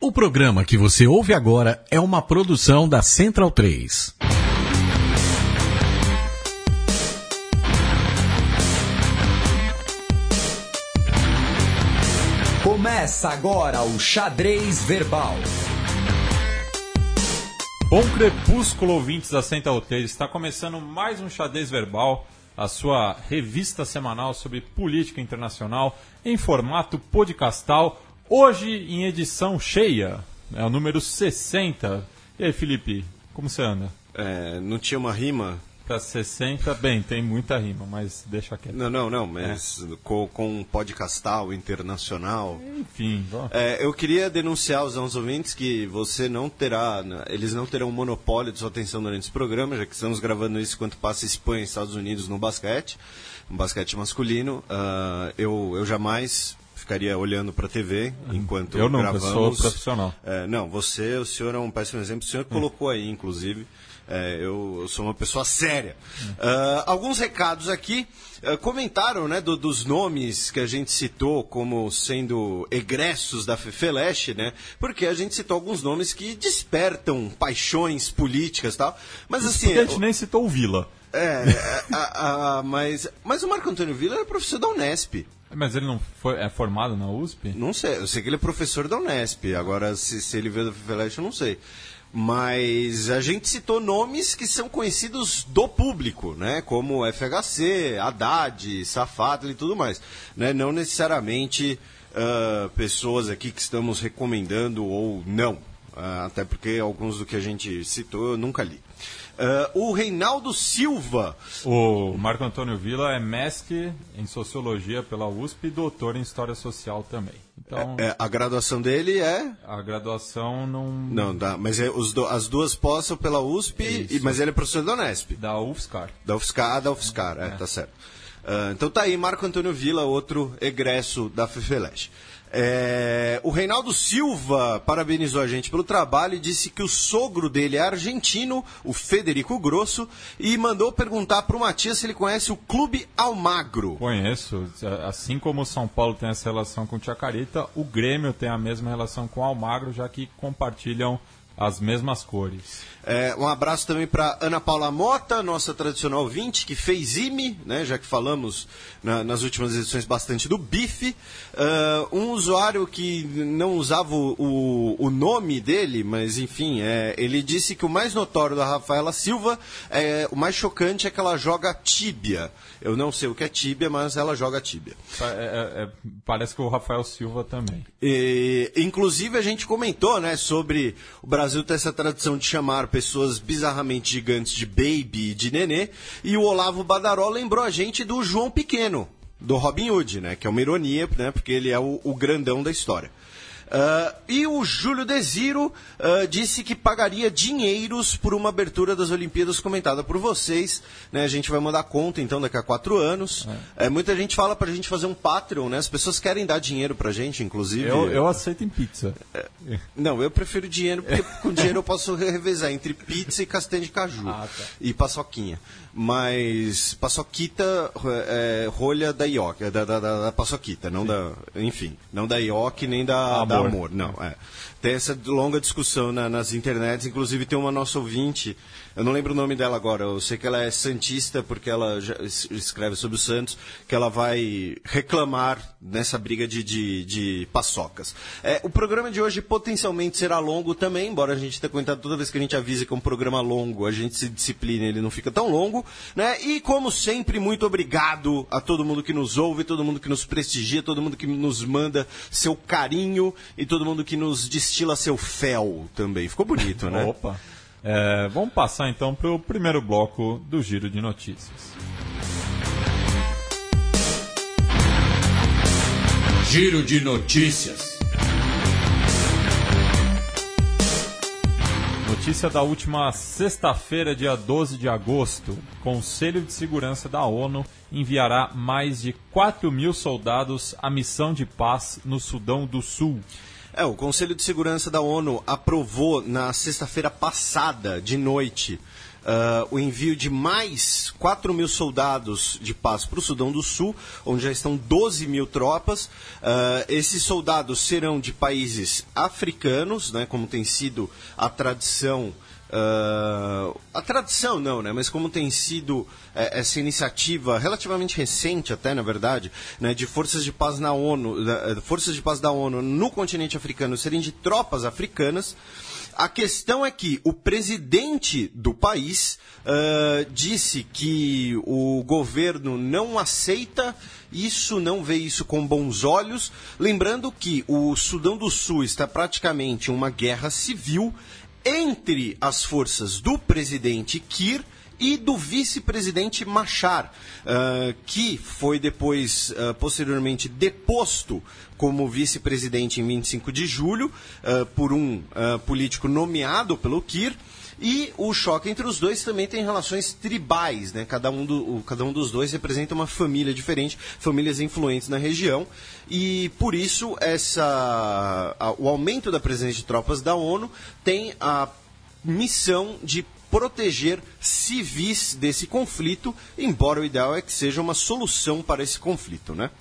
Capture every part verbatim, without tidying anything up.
O programa que você ouve agora é uma produção da Central três. Começa agora o Xadrez Verbal. Bom crepúsculo, ouvintes da Central três. Está começando mais um Xadrez Verbal, a sua revista semanal sobre política internacional em formato podcastal. Hoje em edição cheia, é o número sessenta. E aí, Felipe, como você anda? É, não tinha uma rima? Para sessenta, bem, tem muita rima, mas deixa quieto. Não, não, não, mas é. com, com podcastal internacional. Enfim. É, eu queria denunciar aos nossos ouvintes que você não terá, eles não terão um monopólio de sua atenção durante esse programa, já que estamos gravando isso enquanto passa Espanha e Estados Unidos no basquete, no basquete masculino. Uh, eu, eu jamais ficaria olhando para a T V enquanto eu não, gravamos. Eu sou profissional. É, não, você, o senhor é um péssimo exemplo. O senhor colocou aí, inclusive. É, eu, eu sou uma pessoa séria. Uh, alguns recados aqui. Uh, comentaram, né, do, dos nomes que a gente citou como sendo egressos da FEFELESH, né? Porque a gente citou alguns nomes que despertam paixões políticas e tal. Mas assim. Porque a gente eu, nem citou o Vila. É, a, a, mas, mas o Marco Antônio Villa era professor da Unesp. Mas ele não foi, é formado na U S P? Não sei, eu sei que ele é professor da Unesp. Agora, se, se ele veio da FEFELESH, eu não sei. Mas a gente citou nomes que são conhecidos do público, né? Como F H C, Haddad, Safatli e tudo mais. Né? Não necessariamente uh, pessoas aqui que estamos recomendando ou não. Uh, até porque alguns do que a gente citou eu nunca li. Uh, o Reinaldo Silva. O Marco Antônio Villa é mestre em Sociologia pela U S P e doutor em História Social também. Então, é, é, a graduação dele é? A graduação não... Não, dá, mas é, os do, as duas pós são pela U S P, e, mas ele é professor da Unesp. Da UFSCar. Da UFSCar, ah, da UFSCar, é, é, tá certo. Uh, então tá aí, Marco Antônio Villa, outro egresso da FEFELESH. É, o Reinaldo Silva parabenizou a gente pelo trabalho e disse que o sogro dele é argentino, o Federico Grosso, e mandou perguntar para o Matias se ele conhece o Clube Almagro. Conheço. Assim como o São Paulo tem essa relação com o Chacarita, o Grêmio tem a mesma relação com o Almagro, já que compartilham as mesmas cores. É, um abraço também para Ana Paula Mota, nossa tradicional ouvinte, que fez I M E, né, já que falamos na, nas últimas edições bastante do bife. Uh, um usuário que não usava o, o, o nome dele, mas enfim, é, ele disse que o mais notório da Rafaela Silva, é, o mais chocante é que ela joga tíbia. Eu não sei o que é tíbia, mas ela joga tíbia. É, é, é, parece que o Rafael Silva também. E, inclusive a gente comentou, né, sobre o Brasil ter essa tradição de chamar pessoas bizarramente gigantes de baby e de nenê, e o Olavo Badaró lembrou a gente do João Pequeno, do Robin Hood, né, que é uma ironia, né, porque ele é o, o grandão da história. Uh, e o Júlio Desiro uh, disse que pagaria dinheiros por uma abertura das Olimpíadas comentada por vocês. Né? A gente vai mandar conta, então, daqui a quatro anos. É. É, muita gente fala pra gente fazer um Patreon, né? As pessoas querem dar dinheiro pra gente, inclusive. Eu, eu aceito em pizza. É, não, eu prefiro dinheiro, porque com dinheiro eu posso revezar entre pizza e castanha de caju. Ah, tá. E paçoquinha. Mas paçoquita é, rolha da ioki, da, da, da, da paçoquita, não Sim. da, enfim, não da ioki nem da amor, da amor não. É. Tem essa longa discussão na, nas internets, inclusive tem uma nossa ouvinte, eu não lembro o nome dela agora, eu sei que ela é santista porque ela já escreve sobre o Santos, que ela vai reclamar nessa briga de, de, de paçocas. É, o programa de hoje potencialmente será longo também, embora a gente tenha comentado toda vez que a gente avisa que é um programa longo, a gente se disciplina, ele não fica tão longo, né? E como sempre, muito obrigado a todo mundo que nos ouve, todo mundo que nos prestigia, todo mundo que nos manda seu carinho e todo mundo que nos destila seu fel também. Ficou bonito, né? Opa! É, vamos passar então para o primeiro bloco do Giro de Notícias. Giro de Notícias. Notícia da última sexta-feira, dia doze de agosto. Conselho de Segurança da ONU enviará mais de quatro mil soldados à missão de paz no Sudão do Sul. É, o Conselho de Segurança da ONU aprovou na sexta-feira passada, de noite, uh, o envio de mais quatro mil soldados de paz para o Sudão do Sul, onde já estão doze mil tropas. Uh, esses soldados serão de países africanos, né, como tem sido a tradição. Uh, a tradição não, né? Mas como tem sido é, essa iniciativa relativamente recente até, na verdade, né, de forças de paz na ONU, da, forças de paz da ONU no continente africano serem de tropas africanas, a questão é que o presidente do país uh, disse que o governo não aceita isso, não vê isso com bons olhos, lembrando que o Sudão do Sul está praticamente em uma guerra civil entre as forças do presidente Kiir e do vice-presidente Machar, uh, que foi depois, uh, posteriormente, deposto como vice-presidente em vinte e cinco de julho, uh, por um uh, político nomeado pelo Kiir. E o choque entre os dois também tem relações tribais, né? Cada um, do, cada um dos dois representa uma família diferente, famílias influentes na região. E por isso essa, a, o aumento da presença de tropas da ONU tem a missão de proteger civis desse conflito, embora o ideal é que seja uma solução para esse conflito, né?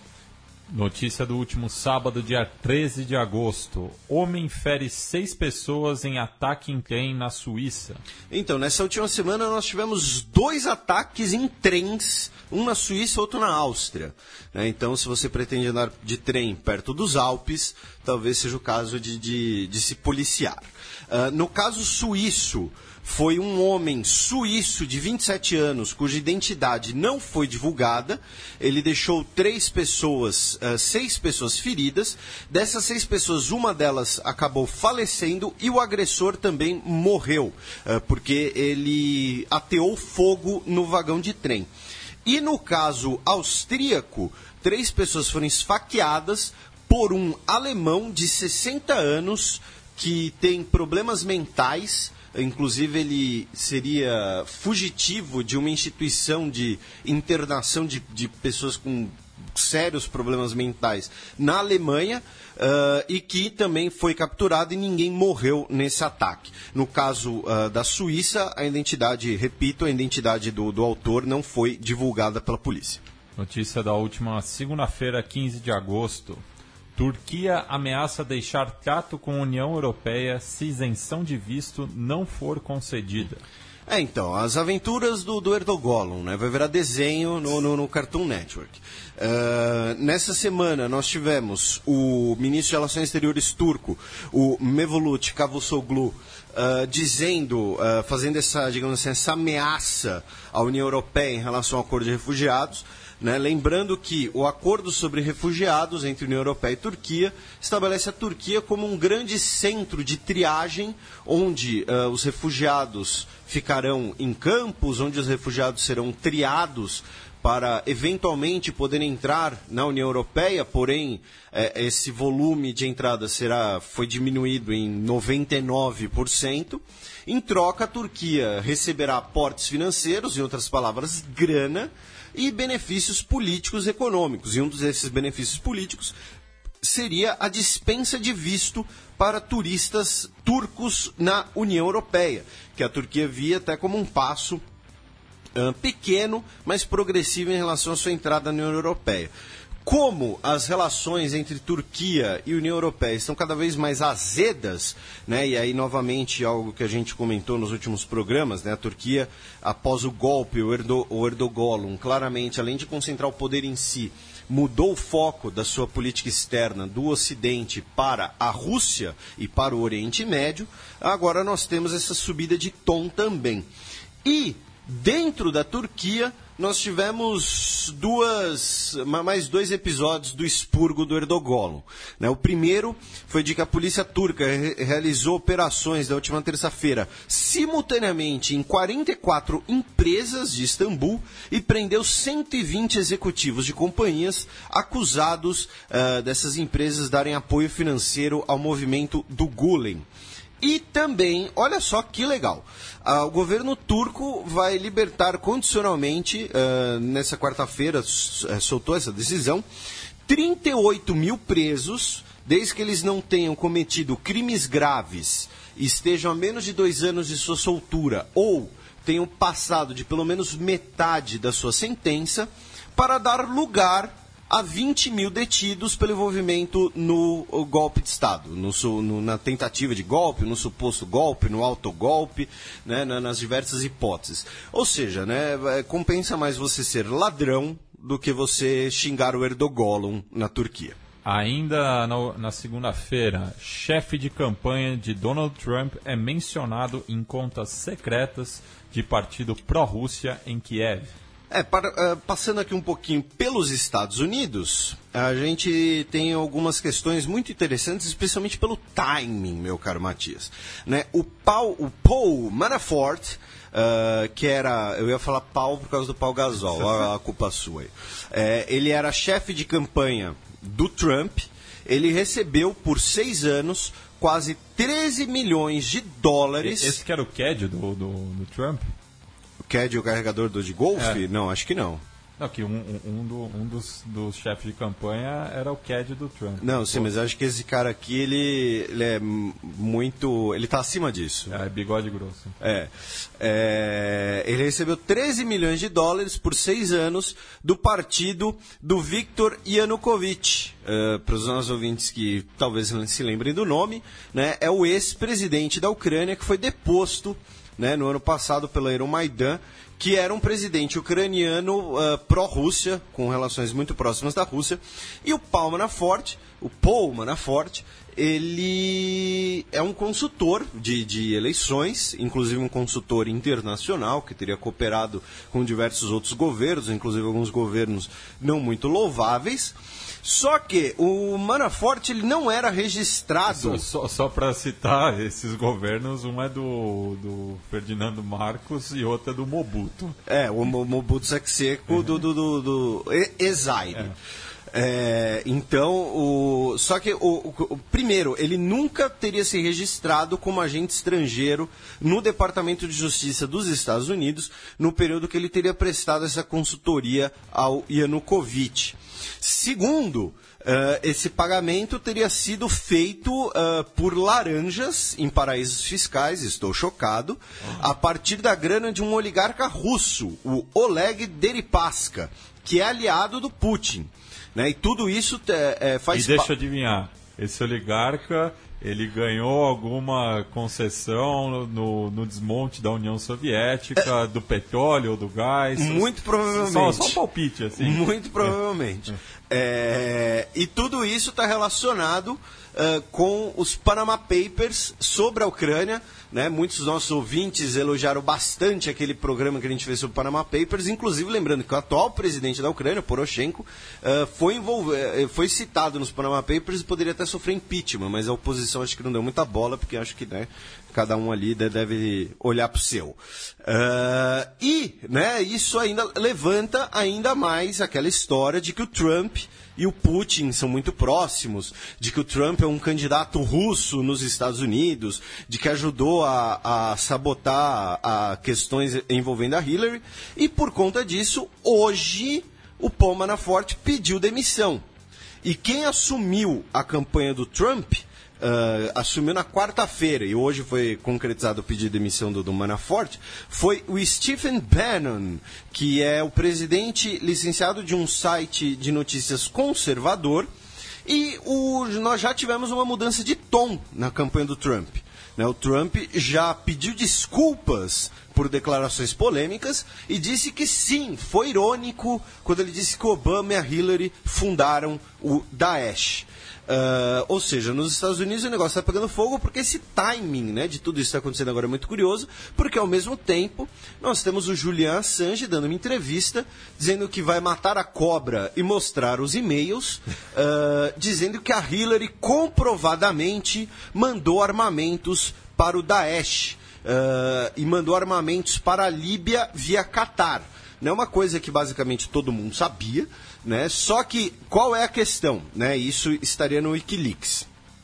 Notícia do último sábado, dia treze de agosto. Homem fere seis pessoas em ataque em trem na Suíça. Então, nessa última semana nós tivemos dois ataques em trens, um na Suíça e outro na Áustria. Né? Então, se você pretende andar de trem perto dos Alpes, talvez seja o caso de, de, de se policiar. Uh, no caso suíço, foi um homem suíço de vinte e sete anos, cuja identidade não foi divulgada. Ele deixou três pessoas, uh, seis pessoas feridas. Dessas seis pessoas, uma delas acabou falecendo e o agressor também morreu, uh, porque ele ateou fogo no vagão de trem. E no caso austríaco, três pessoas foram esfaqueadas por um alemão de sessenta anos que tem problemas mentais. Inclusive, ele seria fugitivo de uma instituição de internação de, de pessoas com sérios problemas mentais na Alemanha, uh, e que também foi capturado e ninguém morreu nesse ataque. No caso uh, da Suíça, a identidade, repito, a identidade do, do autor não foi divulgada pela polícia. Notícia da última segunda-feira, quinze de agosto. Turquia ameaça deixar trato com a União Europeia se isenção de visto não for concedida. É, então, as aventuras do, do Erdogan, né? Vai virar desenho no, no, no Cartoon Network. Uh, nessa semana nós tivemos o ministro de Relações Exteriores turco, o Mevlut Cavusoglu, uh, dizendo, uh, fazendo essa, digamos assim, essa ameaça à União Europeia em relação ao acordo de refugiados. Né? Lembrando que o acordo sobre refugiados entre União Europeia e Turquia estabelece a Turquia como um grande centro de triagem, onde uh, os refugiados ficarão em campos, onde os refugiados serão triados para eventualmente poderem entrar na União Europeia, porém eh, esse volume de entrada será, foi diminuído em noventa e nove por cento. Em troca, a Turquia receberá aportes financeiros, em outras palavras, grana, e benefícios políticos e econômicos. E um desses benefícios políticos seria a dispensa de visto para turistas turcos na União Europeia, que a Turquia via até como um passo uh, pequeno, mas progressivo em relação à sua entrada na União Europeia. Como as relações entre Turquia e União Europeia estão cada vez mais azedas, né, e aí novamente algo que a gente comentou nos últimos programas, né, a Turquia, após o golpe, o, Erdo, o Erdogan, claramente, além de concentrar o poder em si, mudou o foco da sua política externa do Ocidente para a Rússia e para o Oriente Médio. Agora nós temos essa subida de tom também. E dentro da Turquia, nós tivemos duas, mais dois episódios do expurgo do Erdogan. Né? O primeiro foi de que a polícia turca re- realizou operações da última terça-feira simultaneamente em quarenta e quatro empresas de Istambul e prendeu cento e vinte executivos de companhias acusados uh, dessas empresas darem apoio financeiro ao movimento do Gulen. E também, olha só que legal, uh, o governo turco vai libertar condicionalmente, uh, nessa quarta-feira, uh, soltou essa decisão, trinta e oito mil presos desde que eles não tenham cometido crimes graves, estejam a menos de dois anos de sua soltura ou tenham passado de pelo menos metade da sua sentença, para dar lugar a vinte mil detidos pelo envolvimento no golpe de Estado, no, no, na tentativa de golpe, no suposto golpe, no autogolpe, né, nas diversas hipóteses. Ou seja, né, compensa mais você ser ladrão do que você xingar o Erdogan na Turquia. Ainda na, na segunda-feira, chefe de campanha de Donald Trump é mencionado em contas secretas de partido pró-Rússia em Kiev. É, para, uh, passando aqui um pouquinho pelos Estados Unidos, a gente tem algumas questões muito interessantes, especialmente pelo timing, meu caro Matias. Né? O, Paul, o Paul Manafort, uh, que era, eu ia falar Paul por causa do Paul Gasol, a, a culpa sua aí. É, ele era chefe de campanha do Trump, ele recebeu por seis anos quase treze milhões de dólares. Esse que era o C A D do, do, do Trump? O C A D, o carregador do, de golfe? É. Não, acho que não. Não, que um, um, um, do, um dos, dos chefes de campanha era o C A D do Trump. Não, sim, mas acho que esse cara aqui, ele, ele é muito... Ele tá acima disso. É, bigode grosso. É, é. Ele recebeu treze milhões de dólares por seis anos do partido do Viktor Yanukovych. Uh, para os nossos ouvintes que talvez não se lembrem do nome, né, é o ex-presidente da Ucrânia que foi deposto, né, no ano passado pelo Euromaidan, que era um presidente ucraniano uh, pró-Rússia, com relações muito próximas da Rússia. E o Paul Manafort, o Paul Manafort, ele é um consultor de, de eleições, inclusive um consultor internacional, que teria cooperado com diversos outros governos, inclusive alguns governos não muito louváveis. Só que o Manafort ele não era registrado... Só, só, só para citar esses governos, um é do, do Ferdinando Marcos e outro é do Mobutu. É, o Mobutu Sese Seko do, do, do, do Ezaire. É. É, então, o, só que, o, o, o, primeiro, ele nunca teria se registrado como agente estrangeiro no Departamento de Justiça dos Estados Unidos no período que ele teria prestado essa consultoria ao Yanukovych. Segundo, uh, esse pagamento teria sido feito uh, por laranjas em paraísos fiscais, estou chocado, a partir da grana de um oligarca russo, o Oleg Deripaska, que é aliado do Putin. Né? E tudo isso é, é, faz... E deixa eu adivinhar, esse oligarca, ele ganhou alguma concessão no, no desmonte da União Soviética, é, do petróleo ou do gás? Muito provavelmente. Só, só um palpite, assim. Muito provavelmente. É, e tudo isso está relacionado uh, com os Panama Papers sobre a Ucrânia. Né? Muitos dos nossos ouvintes elogiaram bastante aquele programa que a gente fez sobre o Panama Papers, inclusive lembrando que o atual presidente da Ucrânia, Poroshenko, uh, foi, envolv... foi citado nos Panama Papers e poderia até sofrer impeachment, mas a oposição acho que não deu muita bola, porque acho que, né, cada um ali deve olhar para o seu. Uh, e, né, isso ainda levanta ainda mais aquela história de que o Trump e o Putin são muito próximos, de que o Trump é um candidato russo nos Estados Unidos, de que ajudou a, a sabotar a questões envolvendo a Hillary, e por conta disso, hoje, o Paul Manafort pediu demissão. E quem assumiu a campanha do Trump... Uh, assumiu na quarta-feira, e hoje foi concretizado o pedido de demissão do, do Manafort, foi o Stephen Bannon, que é o presidente licenciado de um site de notícias conservador, e o, nós já tivemos uma mudança de tom na campanha do Trump. Né? O Trump já pediu desculpas por declarações polêmicas e disse que sim, foi irônico quando ele disse que Obama e a Hillary fundaram o Daesh. Uh, ou seja, nos Estados Unidos o negócio está pegando fogo porque esse timing, né, de tudo isso que está acontecendo agora é muito curioso, porque ao mesmo tempo nós temos o Julian Assange dando uma entrevista dizendo que vai matar a cobra e mostrar os e-mails, uh, dizendo que a Hillary comprovadamente mandou armamentos para o Daesh uh, e mandou armamentos para a Líbia via Catar. Não é uma coisa que basicamente todo mundo sabia, né? Só que qual é a questão? Né? Isso estaria no Wikileaks.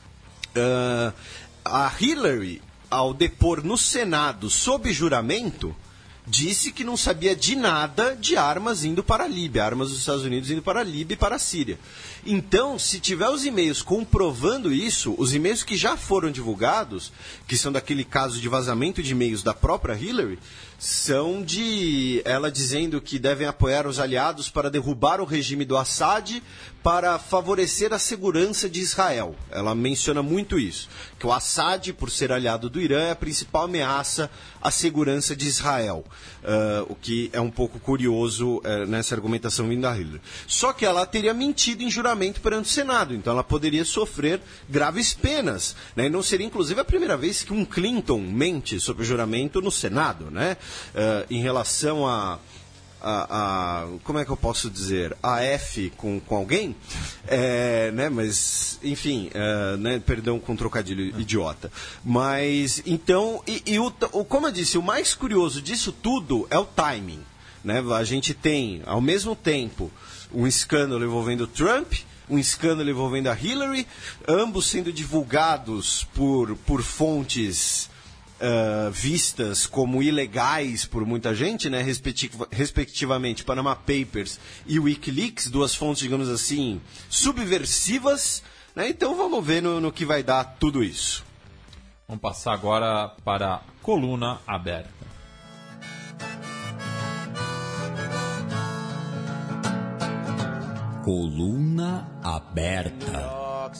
Uh, a Hillary, ao depor no Senado sob juramento, disse que não sabia de nada de armas indo para a Líbia, armas dos Estados Unidos indo para a Líbia e para a Síria. Então, se tiver os e-mails comprovando isso, os e-mails que já foram divulgados, que são daquele caso de vazamento de e-mails da própria Hillary, são de ela dizendo que devem apoiar os aliados para derrubar o regime do Assad para favorecer a segurança de Israel. Ela menciona muito isso, que o Assad, por ser aliado do Irã, é a principal ameaça à segurança de Israel, uh, o que é um pouco curioso uh, nessa argumentação vindo da Hillary. Só que ela teria mentido em juramento perante o Senado, então ela poderia sofrer graves penas, né? E não seria, inclusive, a primeira vez que um Clinton mente sobre o juramento no Senado, né? Uh, em relação a, a, a... Como é que eu posso dizer? A F com, com alguém? É, né? Mas, enfim, uh, né? Perdão com um trocadilho idiota. Mas, então, e, e o, o, como eu disse, o mais curioso disso tudo é o timing, né? A gente tem, ao mesmo tempo, um escândalo envolvendo Trump, um escândalo envolvendo a Hillary, ambos sendo divulgados por, por fontes uh, vistas como ilegais por muita gente, né? Respectiv- respectivamente Panama Papers e Wikileaks, duas fontes, digamos assim, subversivas, né? Então vamos ver no, no que vai dar tudo isso. Vamos passar agora para a coluna aberta. Coluna aberta.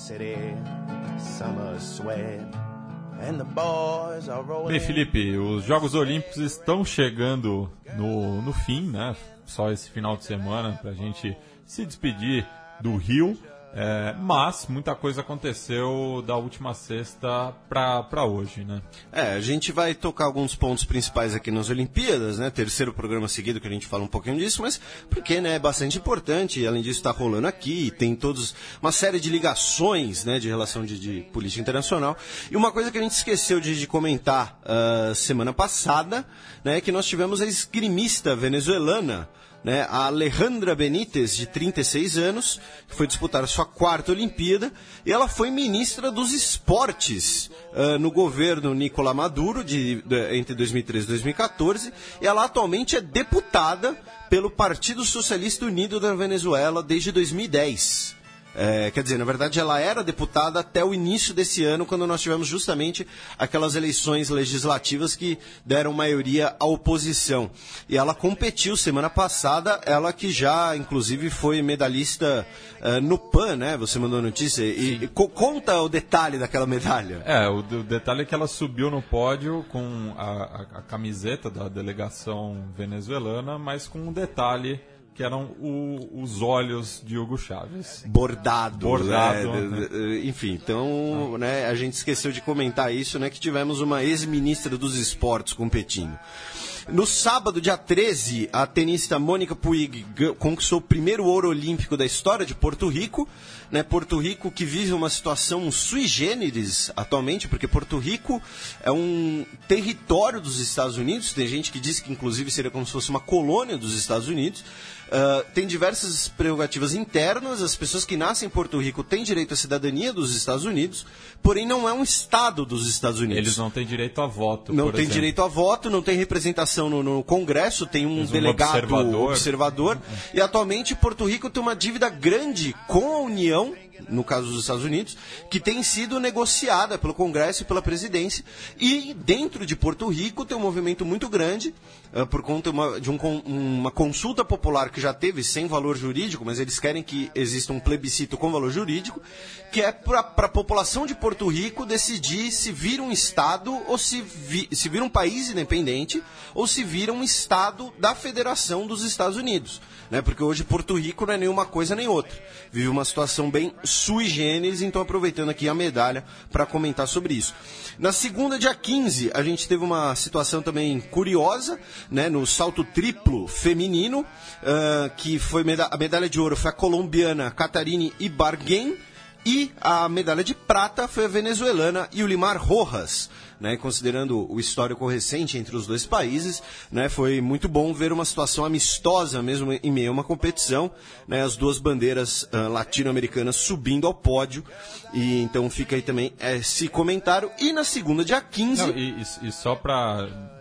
Bem, Felipe, os Jogos Olímpicos estão chegando no, no fim, né? Só esse final de semana para a gente se despedir do Rio. É, mas muita coisa aconteceu da última sexta para hoje, né? É, a gente vai tocar alguns pontos principais aqui nas Olimpíadas, né? Terceiro programa seguido que a gente fala um pouquinho disso, mas porque, né, é bastante importante, e além disso está rolando aqui, tem todos uma série de ligações, né, de relação de, de política internacional. E uma coisa que a gente esqueceu de, de comentar uh, semana passada, né, é que nós tivemos a esgrimista venezuelana, né, a Alejandra Benítez, de trinta e seis anos, que foi disputar a sua quarta Olimpíada, e ela foi ministra dos esportes uh, no governo Nicolás Maduro, de, de, entre dois mil e treze e dois mil e quatorze, e ela atualmente é deputada pelo Partido Socialista Unido da Venezuela desde dois mil e dez. É, quer dizer, na verdade ela era deputada até o início desse ano, quando nós tivemos justamente aquelas eleições legislativas que deram maioria à oposição. E ela competiu semana passada, ela que já inclusive foi medalhista uh, no P A N, né? Você mandou a notícia. E, e co- conta o detalhe daquela medalha. É, o, o detalhe é que ela subiu no pódio com a, a, a camiseta da delegação venezuelana, mas com um detalhe que eram o, os olhos de Hugo Chávez. Bordado. Bordado. Né? Né? Enfim, então, né, a gente esqueceu de comentar isso, né, que tivemos uma ex-ministra dos esportes competindo. No sábado, dia treze, a tenista Mônica Puig conquistou o primeiro ouro olímpico da história de Porto Rico. Né, Porto Rico que vive uma situação sui generis atualmente, porque Porto Rico é um território dos Estados Unidos. Tem gente que diz que inclusive seria como se fosse uma colônia dos Estados Unidos. Uh, tem diversas prerrogativas internas. As pessoas que nascem em Porto Rico têm direito à cidadania dos Estados Unidos, porém não é um estado dos Estados Unidos. Eles não têm direito a voto, Não por tem exemplo. direito a voto, não tem representação no, no Congresso, tem um, um delegado observador, observador e atualmente Porto Rico tem uma dívida grande com a União, no caso dos Estados Unidos, que tem sido negociada pelo Congresso e pela presidência, e dentro de Porto Rico tem um movimento muito grande, uh, por conta uma, de um, uma consulta popular que já teve sem valor jurídico, mas eles querem que exista um plebiscito com valor jurídico, que é para a população de Porto Rico decidir se vira um Estado ou se, vi, se vira um país independente ou se vira um Estado da Federação dos Estados Unidos. Né? Porque hoje Porto Rico não é nenhuma coisa nem outra. Vive uma situação bem sui generis, então aproveitando aqui a medalha para comentar sobre isso. Na segunda, dia quinze, a gente teve uma situação também curiosa, né? No salto triplo feminino, uh, que foi meda- a medalha de ouro foi a colombiana Catarine Ibargüen, e a medalha de prata foi a venezuelana Yulimar Rojas. Né, considerando o histórico recente entre os dois países, né, foi muito bom ver uma situação amistosa mesmo em meio a uma competição, né, as duas bandeiras uh, latino-americanas subindo ao pódio, e então fica aí também esse comentário. E na segunda, dia quinze... Não, e, e só para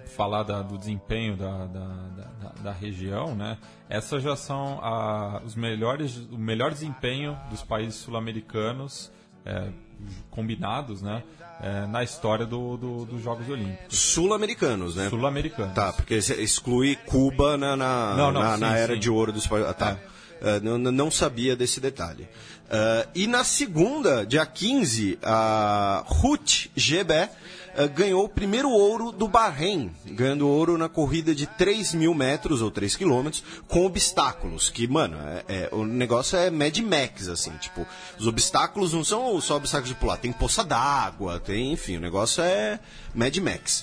falar da, do desempenho da, da, da, da região, né? Essas já são a, os melhores, o melhor desempenho dos países sul-americanos é, combinados, né? É, na história do, do, dos Jogos Olímpicos. Sul-americanos, né? Sul-americanos. Tá, porque exclui Cuba na, na, não, não, na, sim, na era sim. de ouro dos países. Ah, tá. É. Uh, não, não sabia desse detalhe. Uh, e na segunda, dia quinze, a Ruth Gebe uh, ganhou o primeiro ouro do Bahrein, ganhando ouro na corrida de três mil metros, ou três quilômetros, com obstáculos, que, mano, é, é, o negócio é Mad Max, assim, tipo, os obstáculos não são só obstáculos de pular, tem poça d'água, tem, enfim, o negócio é Mad Max.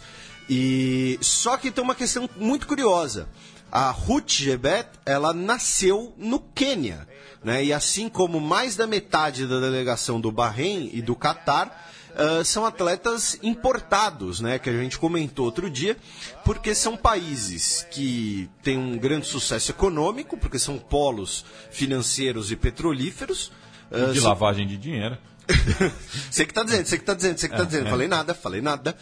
E só que tem uma questão muito curiosa. A Ruth Gebet, ela nasceu no Quênia, né? E assim como mais da metade da delegação do Bahrein e do Catar, uh, são atletas importados, né? Que a gente comentou outro dia, porque são países que têm um grande sucesso econômico, porque são polos financeiros e petrolíferos. Uh, de são... lavagem de dinheiro. Você que tá dizendo, você que tá dizendo, você que tá é, dizendo. É. Falei nada, falei nada.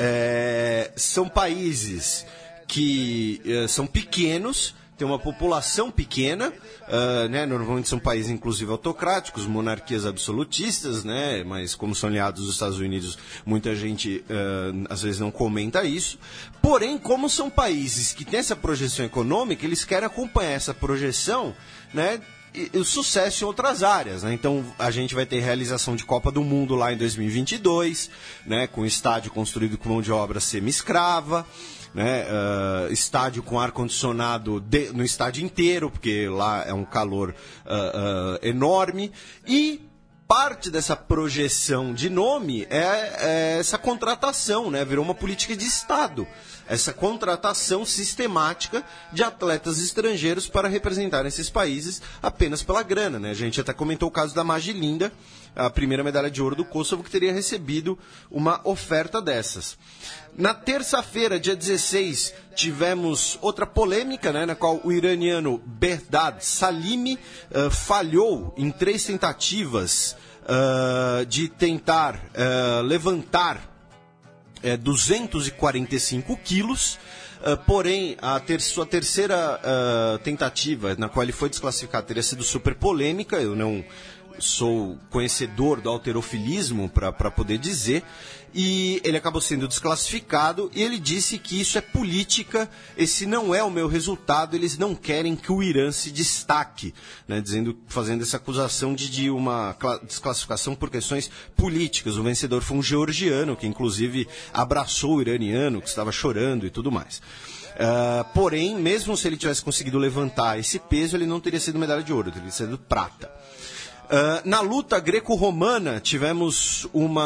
É, são países que uh, são pequenos, tem uma população pequena, uh, né? Normalmente são países, inclusive, autocráticos, monarquias absolutistas, né? Mas como são aliados dos Estados Unidos, muita gente uh, às vezes não comenta isso. Porém, como são países que têm essa projeção econômica, eles querem acompanhar essa projeção, né? E o sucesso em outras áreas, né? Então a gente vai ter realização de Copa do Mundo lá em dois mil e vinte e dois, né? Com estádio construído com mão de obra semi-escrava, né? Uh, estádio com ar-condicionado no estádio inteiro, porque lá é um calor uh, uh, enorme. E parte dessa projeção de nome é, é essa contratação, né? Virou uma política de Estado. Essa contratação sistemática de atletas estrangeiros para representar esses países apenas pela grana, né? A gente até comentou o caso da Magilinda, a primeira medalha de ouro do Kosovo, que teria recebido uma oferta dessas. Na terça-feira, dia dezesseis, tivemos outra polêmica, né, na qual o iraniano Behrdad Salimi uh, falhou em três tentativas uh, de tentar uh, levantar uh, duzentos e quarenta e cinco quilos. Uh, porém, a ter, sua terceira uh, tentativa, na qual ele foi desclassificado, teria sido super polêmica. Eu não sou conhecedor do halterofilismo para poder dizer, e ele acabou sendo desclassificado, e ele disse que isso é política, esse não é o meu resultado, eles não querem que o Irã se destaque, né, dizendo, fazendo essa acusação de, de uma desclassificação por questões políticas. O vencedor foi um georgiano, que inclusive abraçou o iraniano, que estava chorando e tudo mais. Uh, porém, mesmo se ele tivesse conseguido levantar esse peso, ele não teria sido medalha de ouro, teria sido prata. Uh, na luta greco-romana, tivemos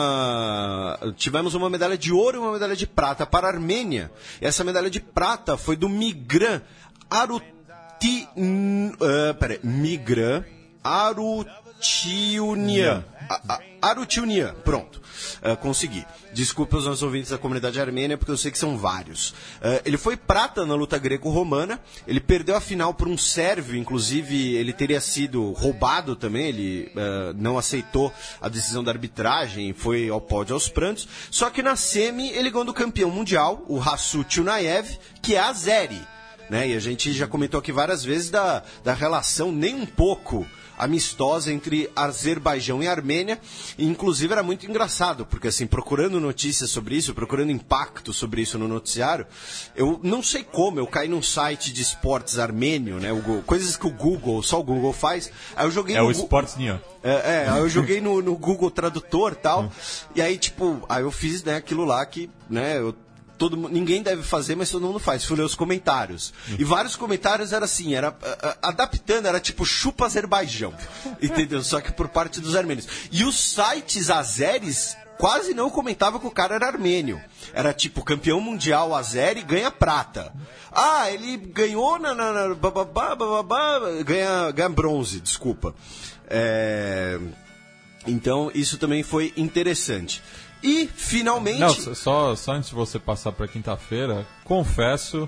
uma, tivemos uma medalha de ouro e uma medalha de prata para a Armênia. E essa medalha de prata foi do Migran Aruti, uh, peraí, Migran Arutiunian. Arutiunian, pronto. Uh, consegui. Desculpa os nossos ouvintes da comunidade armênia, porque eu sei que são vários. Uh, ele foi prata na luta greco-romana, ele perdeu a final por um sérvio, inclusive ele teria sido roubado também, ele uh, não aceitou a decisão da arbitragem, foi ao pódio aos prantos, só que na semi ele ganhou do campeão mundial, o Hasut Unayev, que é azeri, né? E a gente já comentou aqui várias vezes da, da relação nem um pouco amistosa entre Azerbaijão e Armênia, e inclusive era muito engraçado, porque assim, procurando notícias sobre isso, procurando impacto sobre isso no noticiário, eu não sei como, eu caí num site de esportes armênio, né, o, coisas que o Google, só o Google faz, aí eu joguei... É no, o Sports News. É, é, aí eu joguei no, no Google Tradutor e tal, e aí tipo, aí eu fiz, né, aquilo lá que, né, eu Todo, ninguém deve fazer, mas todo mundo faz. Fui ler os comentários. E vários comentários era assim, era uh, adaptando, era tipo chupa Azerbaijão. Entendeu? Só que por parte dos armênios. E os sites azeres quase não comentavam que o cara era armênio. Era tipo, campeão mundial azeri ganha prata. Ah, ele ganhou na... na, na bababá, bababá, ganha, ganha bronze, desculpa. É, então, isso também foi interessante. E, finalmente... Não, só, só antes de você passar para quinta-feira, confesso que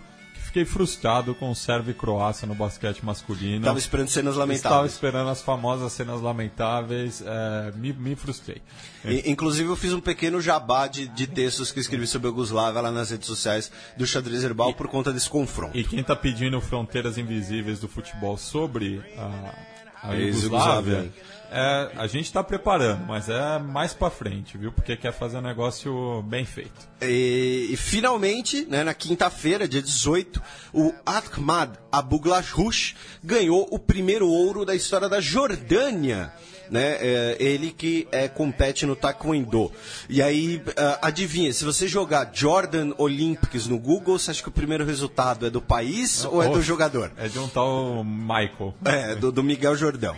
fiquei frustrado com Sérvia e Croácia no basquete masculino. Estava esperando cenas lamentáveis. Estava esperando as famosas cenas lamentáveis, é, me, me frustrei. E, inclusive eu fiz um pequeno jabá de, de textos que escrevi sobre a Iugoslávia lá nas redes sociais do Xadrez Herbal por conta desse confronto. E quem está pedindo fronteiras invisíveis do futebol sobre a, a Iugoslávia, Iugoslávia, é, a gente está preparando, mas é mais para frente, viu? Porque quer fazer um negócio bem feito. E, e finalmente, né, na quinta-feira, dia dezoito, o Ahmad Abuglajush ganhou o primeiro ouro da história da Jordânia. Né, é, ele que é, compete no Taekwondo. E aí, uh, adivinha, se você jogar Jordan Olympics no Google, você acha que o primeiro resultado é do país oh, ou é do jogador? É de um tal Michael. É, do, do Miguel Jordão.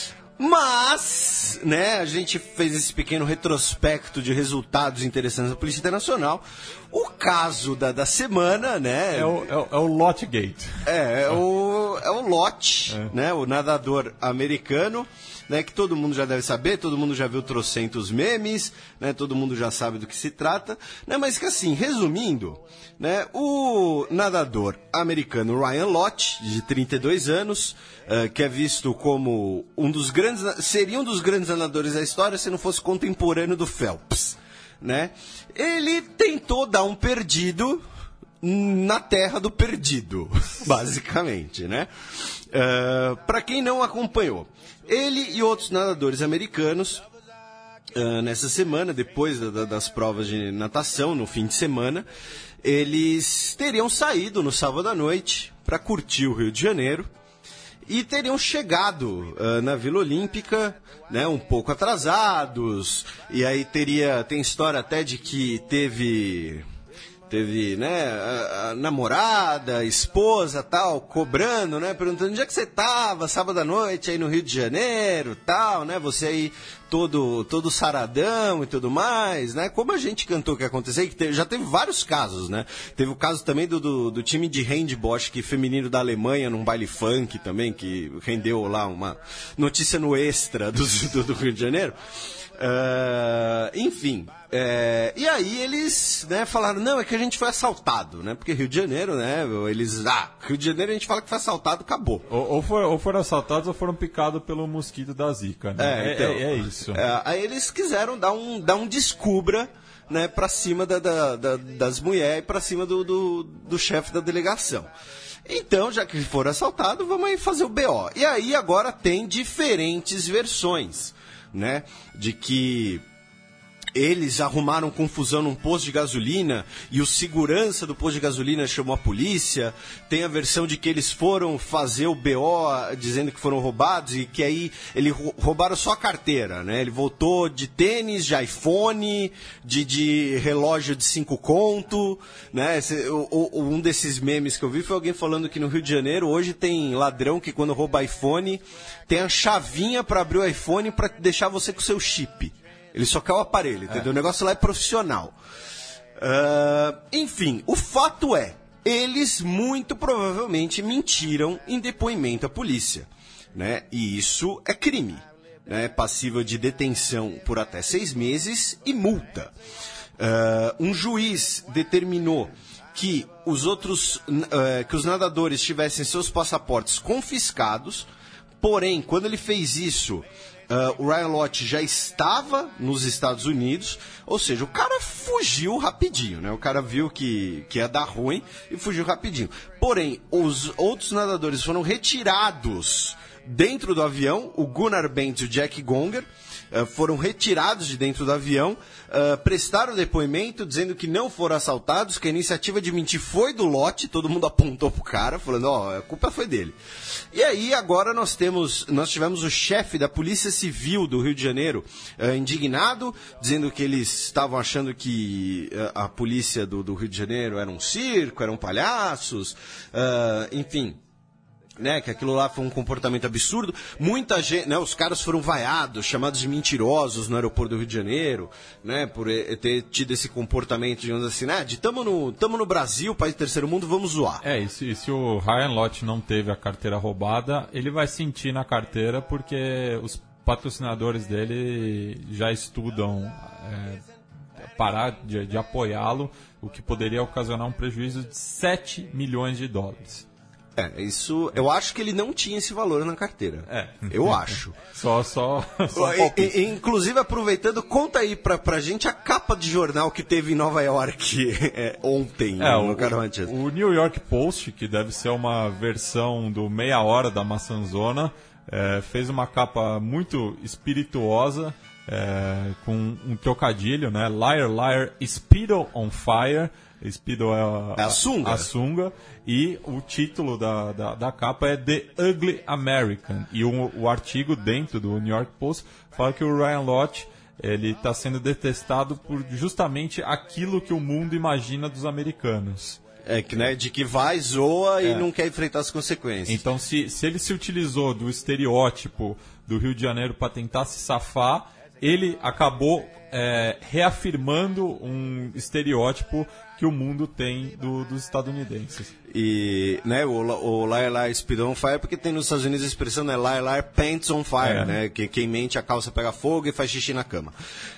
Mas, né, a gente fez esse pequeno retrospecto de resultados interessantes da Polícia Internacional. O caso da, da semana, né? É o, é o, é o Lotgate. É, é o, é o Lot, é. né? O nadador americano. Né, que todo mundo já deve saber, todo mundo já viu trocentos memes, né, todo mundo já sabe do que se trata, né, mas que assim, resumindo, né, o nadador americano Ryan Lott, de trinta e dois anos, uh, que é visto como um dos grandes, seria um dos grandes nadadores da história se não fosse contemporâneo do Phelps, né, ele tentou dar um perdido na terra do perdido, basicamente, né? Uh, para quem não acompanhou, ele e outros nadadores americanos, uh, nessa semana, depois da, da, das provas de natação, no fim de semana, eles teriam saído no sábado à noite para curtir o Rio de Janeiro e teriam chegado uh, na Vila Olímpica, né, um pouco atrasados, e aí teria, tem história até de que teve... Teve, né, a, a namorada, a esposa, tal, cobrando, né, perguntando onde é que você tava sábado à noite aí no Rio de Janeiro, tal, né, você aí todo, todo saradão e tudo mais, né, como a gente cantou que aconteceu, que teve, já teve vários casos, né, teve o caso também do, do, do time de handball, acho que feminino da Alemanha, num baile funk também, que rendeu lá uma notícia no Extra do, do, do Rio de Janeiro. Uh, enfim, é, e aí eles, né, falaram, não, é que a gente foi assaltado, né, porque Rio de Janeiro, né, eles, ah, Rio de Janeiro a gente fala que foi assaltado, acabou. Ou, ou, for, ou foram assaltados ou foram picados pelo mosquito da Zika, né, é, então, é, é, é isso. É, aí eles quiseram dar um, dar um descubra, né, pra cima da, da, da, das mulheres e pra cima do, do, do chefe da delegação. Então, já que foram assaltados, vamos aí fazer o B O. E aí agora tem diferentes versões, né, de que eles arrumaram confusão num posto de gasolina e o segurança do posto de gasolina chamou a polícia. Tem a versão de que eles foram fazer o B O dizendo que foram roubados e que aí eles roubaram só a carteira, né? Ele voltou de tênis, de iPhone, de, de relógio de cinco conto, né? Esse, o, o, um desses memes que eu vi foi alguém falando que no Rio de Janeiro hoje tem ladrão que quando rouba iPhone tem a chavinha para abrir o iPhone para deixar você com o seu chip. Ele só quer o aparelho, entendeu? É. O negócio lá é profissional. Uh, enfim, o fato é, eles muito provavelmente mentiram em depoimento à polícia, né? E isso é crime, né? Passível de detenção por até seis meses e multa. Uh, um juiz determinou que os outros, uh, que os nadadores tivessem seus passaportes confiscados, porém, quando ele fez isso... Uh, o Ryan Lott já estava nos Estados Unidos, ou seja, o cara fugiu rapidinho, né? O cara viu que, que ia dar ruim e fugiu rapidinho. Porém, os outros nadadores foram retirados dentro do avião, o Gunnar Bent e o Jack Gonger, uh, foram retirados de dentro do avião, uh, prestaram depoimento dizendo que não foram assaltados, que a iniciativa de mentir foi do Lott, todo mundo apontou pro cara, falando, ó, oh, a culpa foi dele. E aí agora nós temos, nós tivemos o chefe da Polícia Civil do Rio de Janeiro uh, indignado, dizendo que eles estavam achando que uh, a polícia do, do Rio de Janeiro era um circo, eram palhaços, uh, enfim... Né, que aquilo lá foi um comportamento absurdo. Muita gente, né, os caras foram vaiados, chamados de mentirosos no aeroporto do Rio de Janeiro, né, por ter tido esse comportamento, digamos assim, né, de tamo no, tamo no Brasil, país do terceiro mundo, vamos zoar. É, e se, e se o Ryan Lott não teve a carteira roubada, ele vai sentir na carteira porque os patrocinadores dele já estudam é, parar de, de apoiá-lo, o que poderia ocasionar um prejuízo de sete milhões de dólares. É, isso, eu acho que ele não tinha esse valor na carteira. É. Eu acho. Só, só, só um e, e, inclusive, aproveitando, conta aí pra, pra gente a capa de jornal que teve em Nova York é, ontem, é, no o, Carmanchester. O New York Post, que deve ser uma versão do Meia Hora da Maçãzona, é, fez uma capa muito espirituosa, é, com um trocadilho, né? Liar, liar, Speedo on fire. Speedo é a, é a sunga. A sunga. E o título da, da, da capa é The Ugly American. E o, o artigo dentro do New York Post fala que o Ryan Lott ele está sendo detestado por justamente aquilo que o mundo imagina dos americanos. É, que, né, de que vai, zoa é. e não quer enfrentar as consequências. Então, se, se ele se utilizou do estereótipo do Rio de Janeiro para tentar se safar, ele acabou é, reafirmando um estereótipo que o mundo tem do, dos estadunidenses. E, né, o, o Liar Liar Speed on Fire, porque tem nos Estados Unidos a expressão, né, Liar Liar Pants on Fire, é. né, que quem mente a calça pega fogo e faz xixi na cama.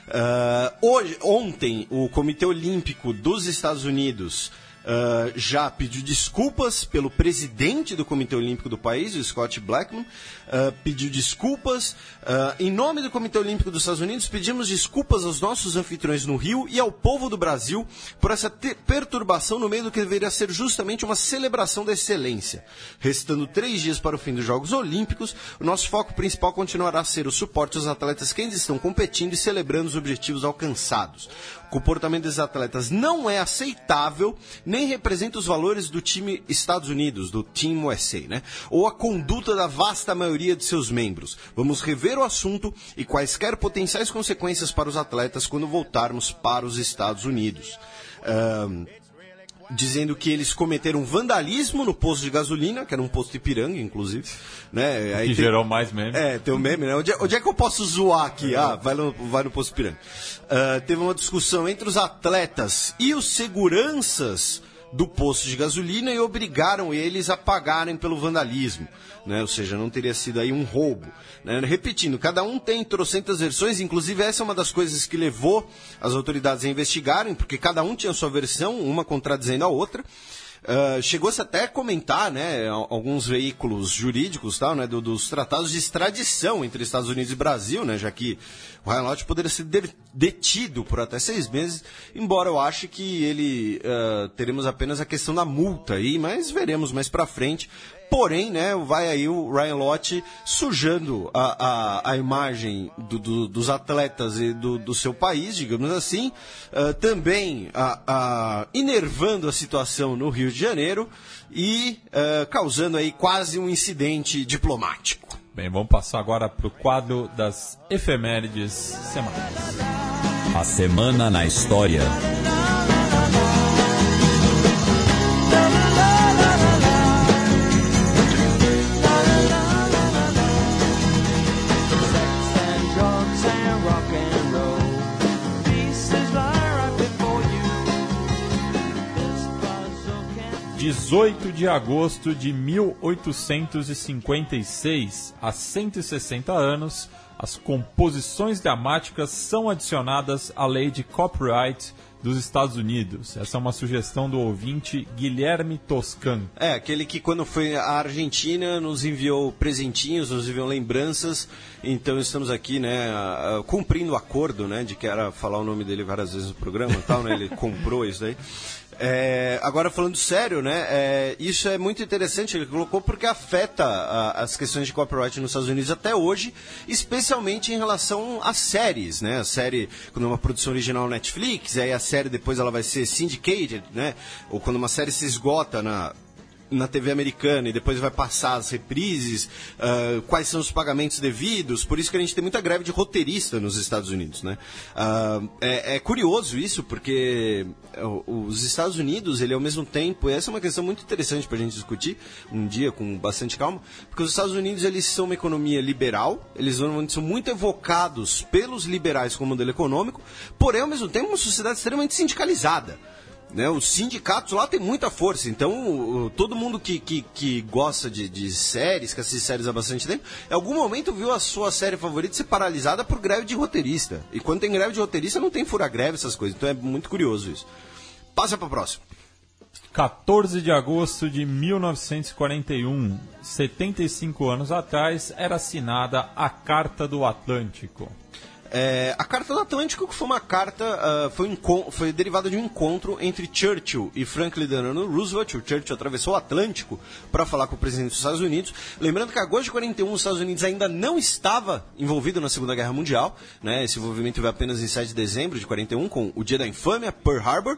Uh, hoje, ontem, o Comitê Olímpico dos Estados Unidos Uh, já pediu desculpas pelo presidente do Comitê Olímpico do país, o Scott Blackmun, uh, pediu desculpas. Uh, em nome do Comitê Olímpico dos Estados Unidos, pedimos desculpas aos nossos anfitriões no Rio e ao povo do Brasil por essa perturbação no meio do que deveria ser justamente uma celebração da excelência. Restando três dias para o fim dos Jogos Olímpicos, o nosso foco principal continuará a ser o suporte aos atletas que ainda estão competindo e celebrando os objetivos alcançados. O comportamento desses atletas não é aceitável, nem representa os valores do time Estados Unidos, do Team U S A, né? Ou a conduta da vasta maioria de seus membros. Vamos rever o assunto e quaisquer potenciais consequências para os atletas quando voltarmos para os Estados Unidos. Um, dizendo que eles cometeram vandalismo no posto de gasolina, que era um posto de Ipiranga, inclusive. Né? Aí que tem, gerou mais meme. É, tem um meme, né? Onde é, onde é que eu posso zoar aqui? Ah, vai no, vai no posto de Ipiranga. Uh, teve uma discussão entre os atletas e os seguranças do posto de gasolina e obrigaram eles a pagarem pelo vandalismo, né? Ou seja, não teria sido aí um roubo, né? Repetindo, cada um tem trocentas versões, inclusive essa é uma das coisas que levou as autoridades a investigarem, porque cada um tinha sua versão, uma contradizendo a outra. Uh, chegou-se até a comentar, né, alguns veículos jurídicos, tal, né, do, dos tratados de extradição entre Estados Unidos e Brasil, né, já que o Ryan Lott poderia ser de, detido por até seis meses, embora eu ache que ele uh, teremos apenas a questão da multa aí, mas veremos mais pra frente. Porém, né, vai aí o Ryan Lott sujando a, a, a imagem do, do, dos atletas e do, do seu país, digamos assim, uh, também a, a, enervando a situação no Rio de Janeiro e uh, causando aí quase um incidente diplomático. Bem, vamos passar agora para o quadro das efemérides semanais. A Semana na História. dezoito de agosto de mil oitocentos e cinquenta e seis, há cento e sessenta anos, as composições dramáticas são adicionadas à lei de copyright dos Estados Unidos. Essa é uma sugestão do ouvinte Guilherme Toscan. É, aquele que quando foi à Argentina nos enviou presentinhos, nos enviou lembranças. Então estamos aqui, né, cumprindo o acordo, né, de que era falar o nome dele várias vezes no programa e tal, né, ele comprou isso daí. É, agora falando sério, né, é, isso é muito interessante, ele colocou porque afeta a, as questões de copyright nos Estados Unidos até hoje, especialmente em relação às séries, né, a série, quando é uma produção original Netflix, aí a série depois ela vai ser syndicated, né, ou quando uma série se esgota na... na T V americana e depois vai passar as reprises, uh, quais são os pagamentos devidos, por isso que a gente tem muita greve de roteirista nos Estados Unidos, né? Uh, é, é curioso isso, porque os Estados Unidos, ele ao mesmo tempo, e essa é uma questão muito interessante para a gente discutir um dia com bastante calma, porque os Estados Unidos, eles são uma economia liberal, eles normalmente são muito evocados pelos liberais como modelo econômico, porém ao mesmo tempo uma sociedade extremamente sindicalizada. Né, os sindicatos lá têm muita força, então o, todo mundo que, que, que gosta de, de séries, que assiste séries há bastante tempo, em algum momento viu a sua série favorita ser paralisada por greve de roteirista. E quando tem greve de roteirista não tem fura-greve, essas coisas, então é muito curioso isso. Passa para o próximo. quatorze de agosto de mil novecentos e quarenta e um, setenta e cinco anos atrás, era assinada a Carta do Atlântico. É, a Carta do Atlântico foi uma carta, uh, foi, um, foi derivada de um encontro entre Churchill e Franklin Delano Roosevelt. O Churchill atravessou o Atlântico para falar com o presidente dos Estados Unidos. Lembrando que em agosto de quarenta e um os Estados Unidos ainda não estava envolvido na Segunda Guerra Mundial, né? Esse envolvimento veio apenas em sete de dezembro de quarenta e um, com o Dia da Infâmia, Pearl Harbor.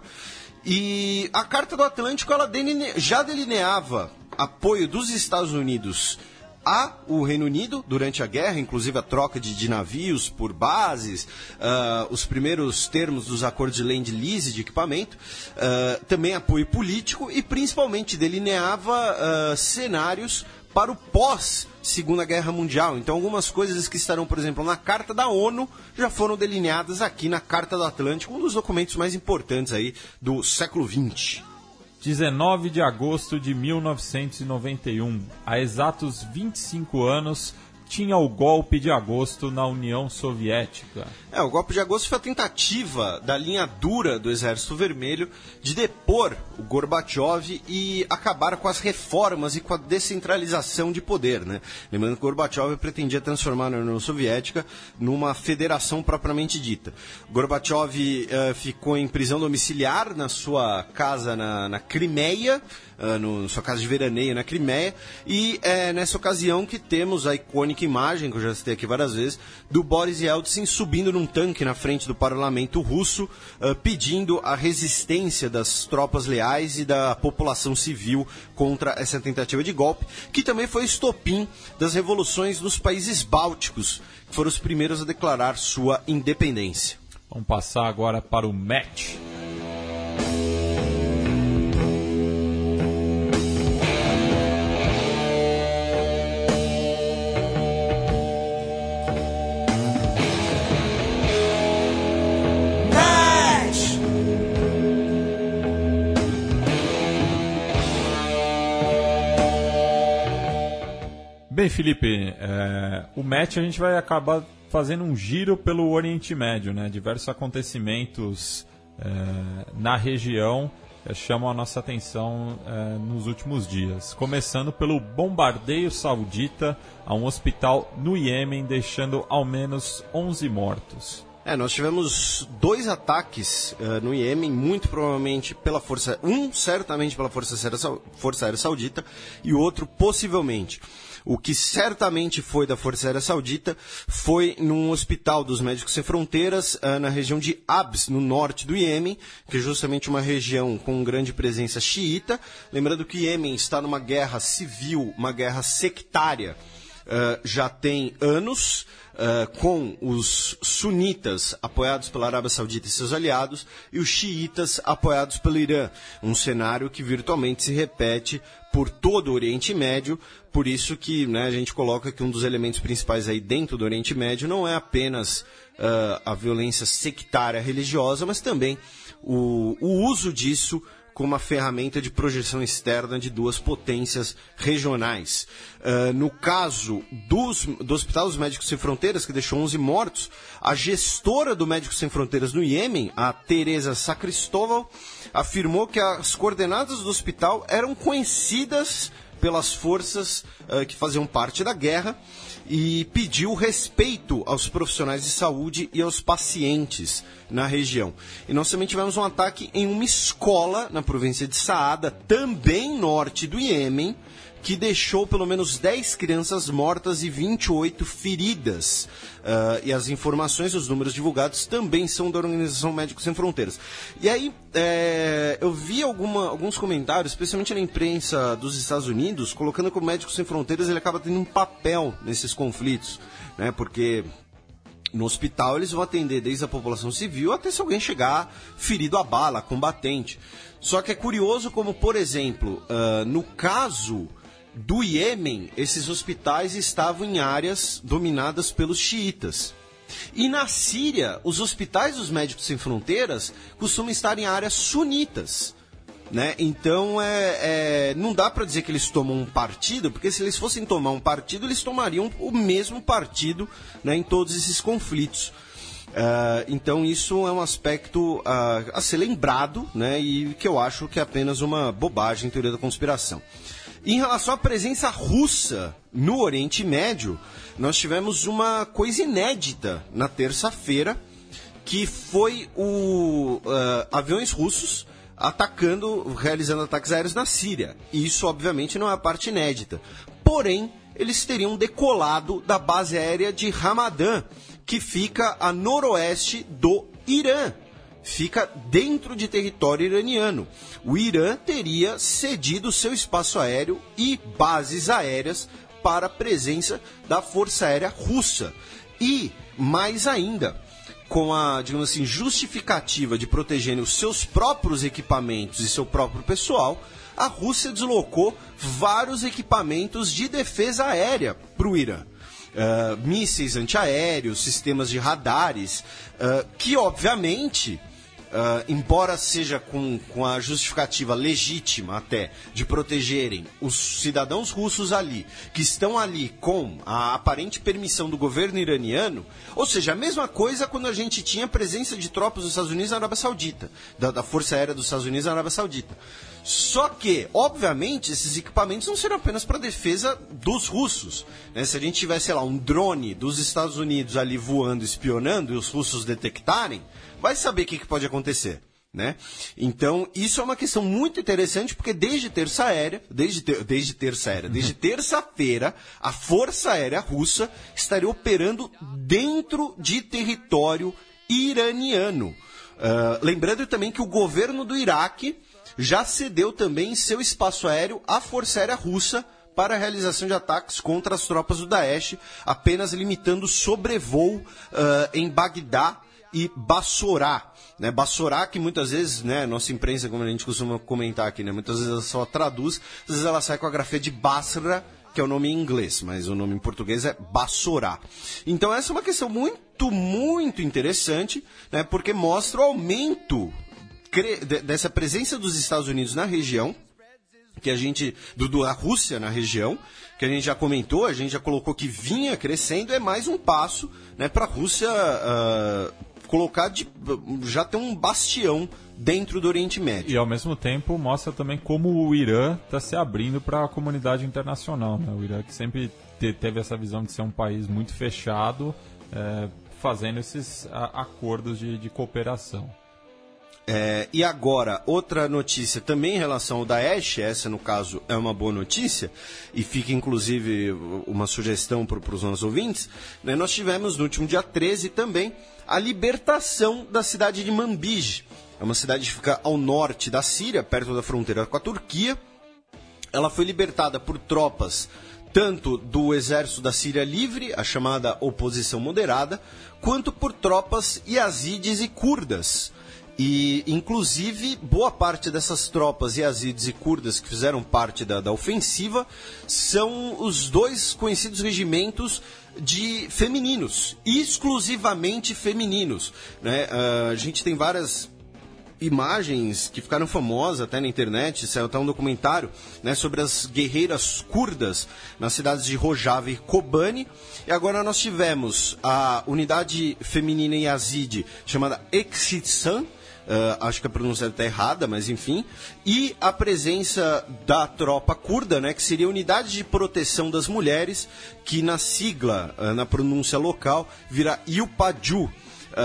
E a Carta do Atlântico ela deline, já delineava apoio dos Estados Unidos a o Reino Unido durante a guerra, inclusive a troca de, de navios por bases, uh, os primeiros termos dos acordos de Lend-Lease de equipamento, uh, também apoio político e principalmente delineava uh, cenários para o pós-Segunda Guerra Mundial. Então algumas coisas que estarão, por exemplo, na Carta da ONU já foram delineadas aqui na Carta do Atlântico, um dos documentos mais importantes aí do século vinte. dezenove de agosto de mil novecentos e noventa e um, há exatos vinte e cinco anos, tinha o golpe de agosto na União Soviética. É, o golpe de agosto foi a tentativa da linha dura do Exército Vermelho de depor o Gorbachev e acabar com as reformas e com a descentralização de poder, né? Lembrando que o Gorbachev pretendia transformar a União Soviética numa federação propriamente dita. O Gorbachev uh, ficou em prisão domiciliar na sua casa na, na Crimeia, uh, no, na sua casa de veraneio na Crimeia, e é nessa ocasião que temos a icônica imagem, que eu já citei aqui várias vezes, do Boris Yeltsin subindo num tanque na frente do parlamento russo, uh, pedindo a resistência das tropas leais e da população civil contra essa tentativa de golpe, que também foi estopim das revoluções nos países bálticos, que foram os primeiros a declarar sua independência. Vamos passar agora para o match. Bem, Felipe, é, o match a gente vai acabar fazendo um giro pelo Oriente Médio, né? Diversos acontecimentos é, na região é, chamam a nossa atenção é, nos últimos dias. Começando pelo bombardeio saudita a um hospital no Iêmen, deixando ao menos onze mortos. É, nós tivemos dois ataques uh, no Iêmen, muito provavelmente pela força... Um, certamente pela Força Aérea, Força Aérea Saudita, e o outro, possivelmente. O que certamente foi da Força Aérea Saudita foi num hospital dos Médicos Sem Fronteiras, uh, na região de Abs, no norte do Iêmen, que é justamente uma região com grande presença xiita. Lembrando que o Iêmen está numa guerra civil, uma guerra sectária, uh, já tem anos, Uh, com os sunitas apoiados pela Arábia Saudita e seus aliados e os xiitas apoiados pelo Irã. Um cenário que virtualmente se repete por todo o Oriente Médio, por isso que, né, a gente coloca que um dos elementos principais aí dentro do Oriente Médio não é apenas uh, a violência sectária religiosa, mas também o, o uso disso como uma ferramenta de projeção externa de duas potências regionais. Uh, no caso dos, do Hospital dos Médicos Sem Fronteiras, que deixou onze mortos, a gestora do Médicos Sem Fronteiras no Iêmen, a Teresa Sacristóval, afirmou que as coordenadas do hospital eram conhecidas pelas forças uh, que faziam parte da guerra e pediu respeito aos profissionais de saúde e aos pacientes na região. E nós também tivemos um ataque em uma escola na província de Saada, também norte do Iêmen, que deixou pelo menos dez crianças mortas e vinte e oito feridas. Uh, e as informações, os números divulgados também são da Organização Médicos Sem Fronteiras. E aí, é, eu vi alguma, alguns comentários, especialmente na imprensa dos Estados Unidos, colocando que o Médicos Sem Fronteiras ele acaba tendo um papel nesses conflitos, né? Porque no hospital eles vão atender desde a população civil até se alguém chegar ferido a bala, combatente. Só que é curioso como, por exemplo, uh, no caso do Iêmen, esses hospitais estavam em áreas dominadas pelos xiitas. E na Síria, os hospitais dos Médicos Sem Fronteiras costumam estar em áreas sunitas. Né? Então, é, é, não dá para dizer que eles tomam um partido, porque se eles fossem tomar um partido, eles tomariam o mesmo partido, né, em todos esses conflitos. Uh, então, isso é um aspecto uh, a ser lembrado, né, e que eu acho que é apenas uma bobagem, teoria da conspiração. Em relação à presença russa no Oriente Médio, nós tivemos uma coisa inédita na terça-feira, que foi o uh, aviões russos atacando, realizando ataques aéreos na Síria. E isso, obviamente, não é a parte inédita. Porém, eles teriam decolado da base aérea de Ramadã, que fica a noroeste do Irã. Fica dentro de território iraniano. O Irã teria cedido seu espaço aéreo e bases aéreas para a presença da Força Aérea Russa. E, mais ainda, com a, digamos assim, justificativa de protegerem os seus próprios equipamentos e seu próprio pessoal, a Rússia deslocou vários equipamentos de defesa aérea para o Irã. Uh, mísseis antiaéreos, sistemas de radares, uh, que obviamente, uh, embora seja com, com a justificativa legítima até de protegerem os cidadãos russos ali, que estão ali com a aparente permissão do governo iraniano, ou seja, a mesma coisa quando a gente tinha a presença de tropas dos Estados Unidos na Arábia Saudita, da, da Força Aérea dos Estados Unidos na Arábia Saudita. Só que, obviamente, esses equipamentos não serão apenas para defesa dos russos. Né? Se a gente tivesse, sei lá, um drone dos Estados Unidos ali voando, espionando, e os russos detectarem, vai saber o que, que pode acontecer. Né? Então, isso é uma questão muito interessante, porque desde terça aérea, desde, ter, desde terça aérea, desde terça-feira, a Força Aérea Russa estaria operando dentro de território iraniano. Uh, lembrando também que o governo do Iraque já cedeu também seu espaço aéreo à Força Aérea Russa para a realização de ataques contra as tropas do Daesh, apenas limitando o sobrevoo uh, em Bagdá e Bassorá. Né? Bassorá, que muitas vezes, né, nossa imprensa, como a gente costuma comentar aqui, né, muitas vezes ela só traduz, às vezes ela sai com a grafia de Basra, que é o nome em inglês, mas o nome em português é Bassorá. Então essa é uma questão muito, muito interessante, né, porque mostra o aumento dessa presença dos Estados Unidos na região, que a gente, do, da Rússia na região, que a gente já comentou, a gente já colocou que vinha crescendo, é mais um passo, né, para a Rússia uh, colocar, de, já ter um bastião dentro do Oriente Médio. E ao mesmo tempo mostra também como o Irã está se abrindo para a comunidade internacional. Né? O Irã que sempre te, teve essa visão de ser um país muito fechado, é, fazendo esses a, acordos de, de cooperação. É, e agora, outra notícia também em relação ao Daesh, essa no caso é uma boa notícia, e fica inclusive uma sugestão para os nossos ouvintes, né? Nós tivemos no último dia treze também a libertação da cidade de Manbij. É uma cidade que fica ao norte da Síria, perto da fronteira com a Turquia. Ela foi libertada por tropas tanto do exército da Síria Livre, a chamada oposição moderada, quanto por tropas yazidis e curdas. E, inclusive, boa parte dessas tropas yazidis e curdas que fizeram parte da, da ofensiva são os dois conhecidos regimentos de femininos, exclusivamente femininos. Né? Uh, a gente tem várias imagens que ficaram famosas até na internet, saiu até um documentário, né, sobre as guerreiras curdas nas cidades de Rojava e Kobani. E agora nós tivemos a unidade feminina yazidi chamada Eksitsan, Uh, acho que a pronúncia deve estar errada, mas enfim, e a presença da tropa curda, né, que seria a Unidade de Proteção das Mulheres, que na sigla, uh, na pronúncia local, vira Yupaju. Uh,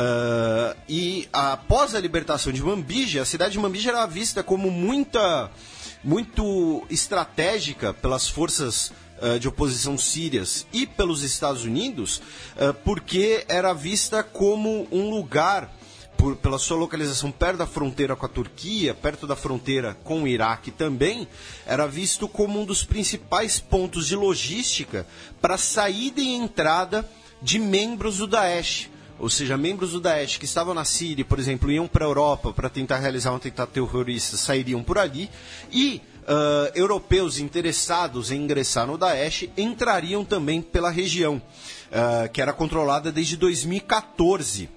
e após a libertação de Manbij, a cidade de Manbij era vista como muita, muito estratégica pelas forças uh, de oposição sírias e pelos Estados Unidos, uh, porque era vista como um lugar, Por, pela sua localização perto da fronteira com a Turquia, perto da fronteira com o Iraque também, era visto como um dos principais pontos de logística para saída e entrada de membros do Daesh. Ou seja, membros do Daesh que estavam na Síria, por exemplo, iam para a Europa para tentar realizar um atentado terrorista, sairiam por ali, e uh, europeus interessados em ingressar no Daesh entrariam também pela região. uh, que era controlada desde dois mil e quatorze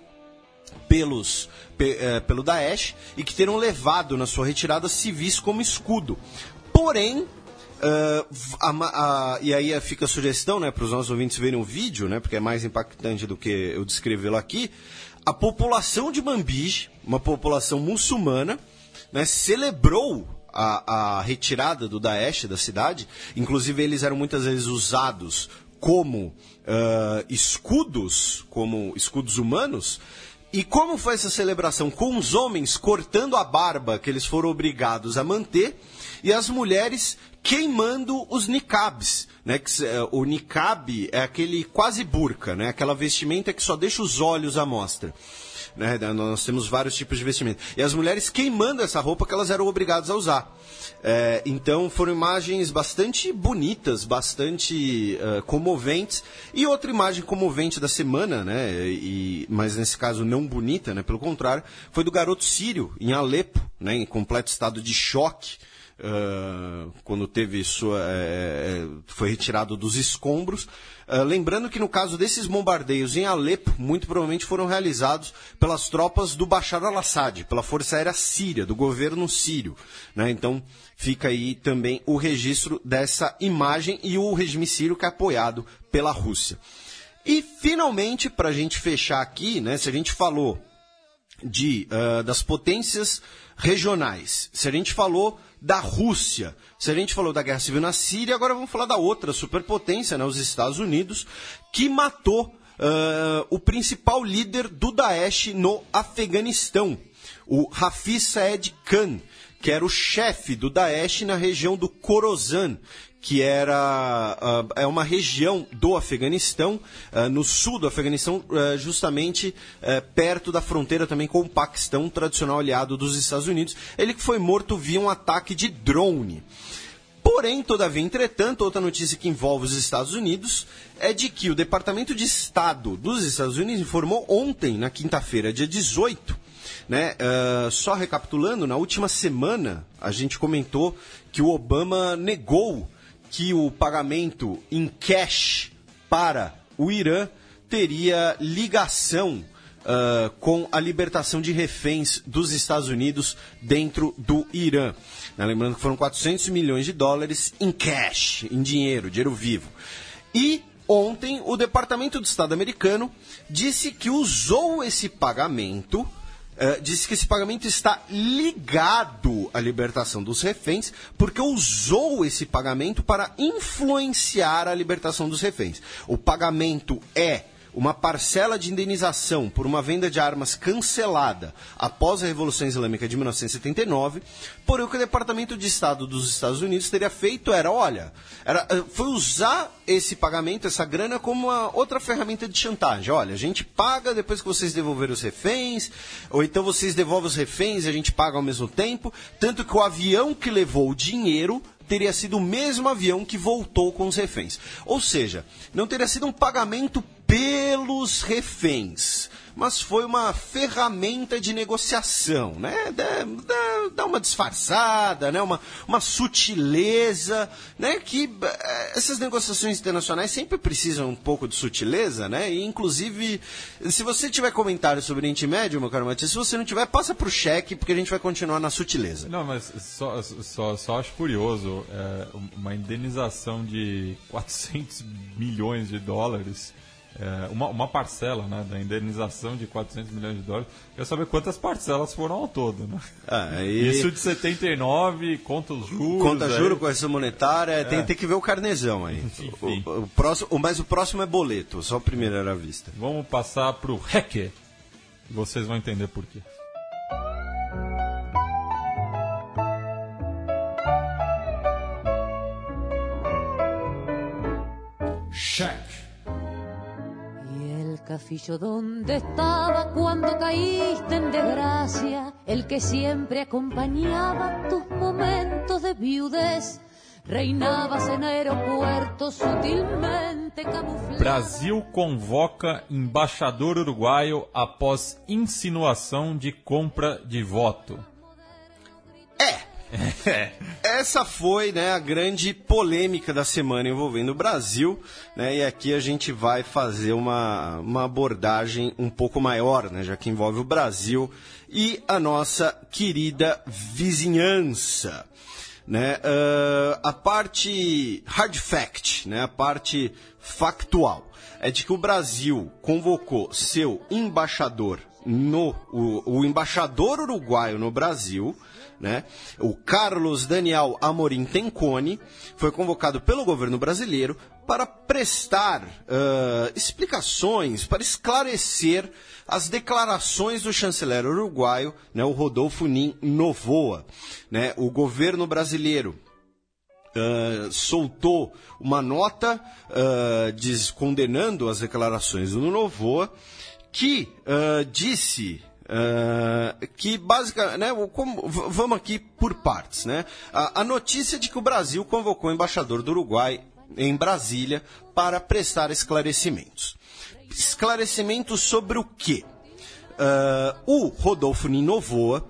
pelos, pe, uh, pelo Daesh e que terão levado na sua retirada civis como escudo. Porém, uh, a, a, e aí fica a sugestão, né, para os nossos ouvintes verem o vídeo, né, porque é mais impactante do que eu descrevê-lo aqui, a população de Manbij, uma população muçulmana, né, celebrou a, a retirada do Daesh da cidade. Inclusive eles eram muitas vezes usados como uh, escudos, como escudos humanos. E como foi essa celebração? Com os homens cortando a barba que eles foram obrigados a manter e as mulheres queimando os niqabs, né? O niqab é aquele quase burca, né? Aquela vestimenta que só deixa os olhos à mostra. Né? Nós temos vários tipos de vestimenta. E as mulheres queimando essa roupa que elas eram obrigadas a usar. É, então foram imagens bastante bonitas, bastante uh, comoventes. E outra imagem comovente da semana, né, e, mas nesse caso não bonita, né, pelo contrário, foi do garoto sírio em Alepo, né, em completo estado de choque, uh, quando teve sua, uh, foi retirado dos escombros. Uh, lembrando que no caso desses bombardeios em Alepo, muito provavelmente foram realizados pelas tropas do Bashar al-Assad, pela Força Aérea Síria, do governo sírio. Né? Então fica aí também o registro dessa imagem e o regime sírio que é apoiado pela Rússia. E finalmente, para a gente fechar aqui, né, se a gente falou de, uh, das potências regionais, se a gente falou da Rússia, se a gente falou da Guerra Civil na Síria, agora vamos falar da outra superpotência, né, os Estados Unidos, que matou uh, o principal líder do Daesh no Afeganistão, o Hafiz Saeed Khan, que era o chefe do Daesh na região do Khorasan, que era uh, é uma região do Afeganistão, uh, no sul do Afeganistão, uh, justamente uh, perto da fronteira também com o Paquistão, um tradicional aliado dos Estados Unidos. Ele que foi morto via um ataque de drone. Porém, todavia, entretanto, outra notícia que envolve os Estados Unidos é de que o Departamento de Estado dos Estados Unidos informou ontem, na quinta-feira, dia dezoito, né, uh, só recapitulando, na última semana a gente comentou que o Obama negou que o pagamento em cash para o Irã teria ligação uh, com a libertação de reféns dos Estados Unidos dentro do Irã. Né, lembrando que foram quatrocentos milhões de dólares em cash, em dinheiro, dinheiro vivo. E ontem o Departamento de Estado americano disse que usou esse pagamento... Uh, disse que esse pagamento está ligado à libertação dos reféns, porque usou esse pagamento para influenciar a libertação dos reféns. O pagamento é uma parcela de indenização por uma venda de armas cancelada após a Revolução Islâmica de mil novecentos e setenta e nove, porém o que o Departamento de Estado dos Estados Unidos teria feito era, olha, era, foi usar esse pagamento, essa grana, como uma outra ferramenta de chantagem. Olha, a gente paga depois que vocês devolverem os reféns, ou então vocês devolvem os reféns e a gente paga ao mesmo tempo, tanto que o avião que levou o dinheiro teria sido o mesmo avião que voltou com os reféns. Ou seja, não teria sido um pagamento pelos reféns, mas foi uma ferramenta de negociação, né? Dá, dá, dá uma disfarçada, né? uma, uma sutileza, né? Que essas negociações internacionais sempre precisam um pouco de sutileza, né? E, inclusive, se você tiver comentário sobre o Oriente Médio, meu caro Matias, se você não tiver, passa para o cheque, porque a gente vai continuar na sutileza. Não, mas só, só, só acho curioso, é, uma indenização de quatrocentos milhões de dólares... É, uma, uma parcela, né, da indenização de quatrocentos milhões de dólares. Quero saber quantas parcelas foram ao todo, né? Ah, e... Isso de setenta e nove, conta os juros. Conta aí. juro, correção monetária, é. tem, tem que ver o carnezão aí. Enfim. O, o próximo, mas o próximo é boleto, só o primeiro era à vista. Vamos passar para o REC. Vocês vão entender por quê. Check. Cafillo, ¿dónde estaba cuando caíste en desgracia? El que siempre acompañaba tus momentos de viudez. Reinabas en aeropuertos sutilmente camuflado. Brasil convoca embaixador uruguaio após insinuação de compra de voto. É. É. essa foi, né, a grande polêmica da semana envolvendo o Brasil, né, e aqui a gente vai fazer uma, uma abordagem um pouco maior, né, já que envolve o Brasil e a nossa querida vizinhança. Né, uh, a parte hard fact, né, a parte factual, é de que o Brasil convocou seu embaixador, no, o, o embaixador uruguaio no Brasil, né, o Carlos Daniel Amorim Tenconi, foi convocado pelo governo brasileiro para prestar uh, explicações, para esclarecer as declarações do chanceler uruguaio, né, o Rodolfo Nin Novoa. Né, o governo brasileiro uh, soltou uma nota uh, diz, condenando as declarações do Novoa, que uh, disse... Uh, que basicamente, né, como, vamos aqui por partes, né? A, a notícia de que o Brasil convocou o embaixador do Uruguai em Brasília para prestar esclarecimentos. Esclarecimentos sobre o quê? Uh, o Rodolfo Nin Novoa,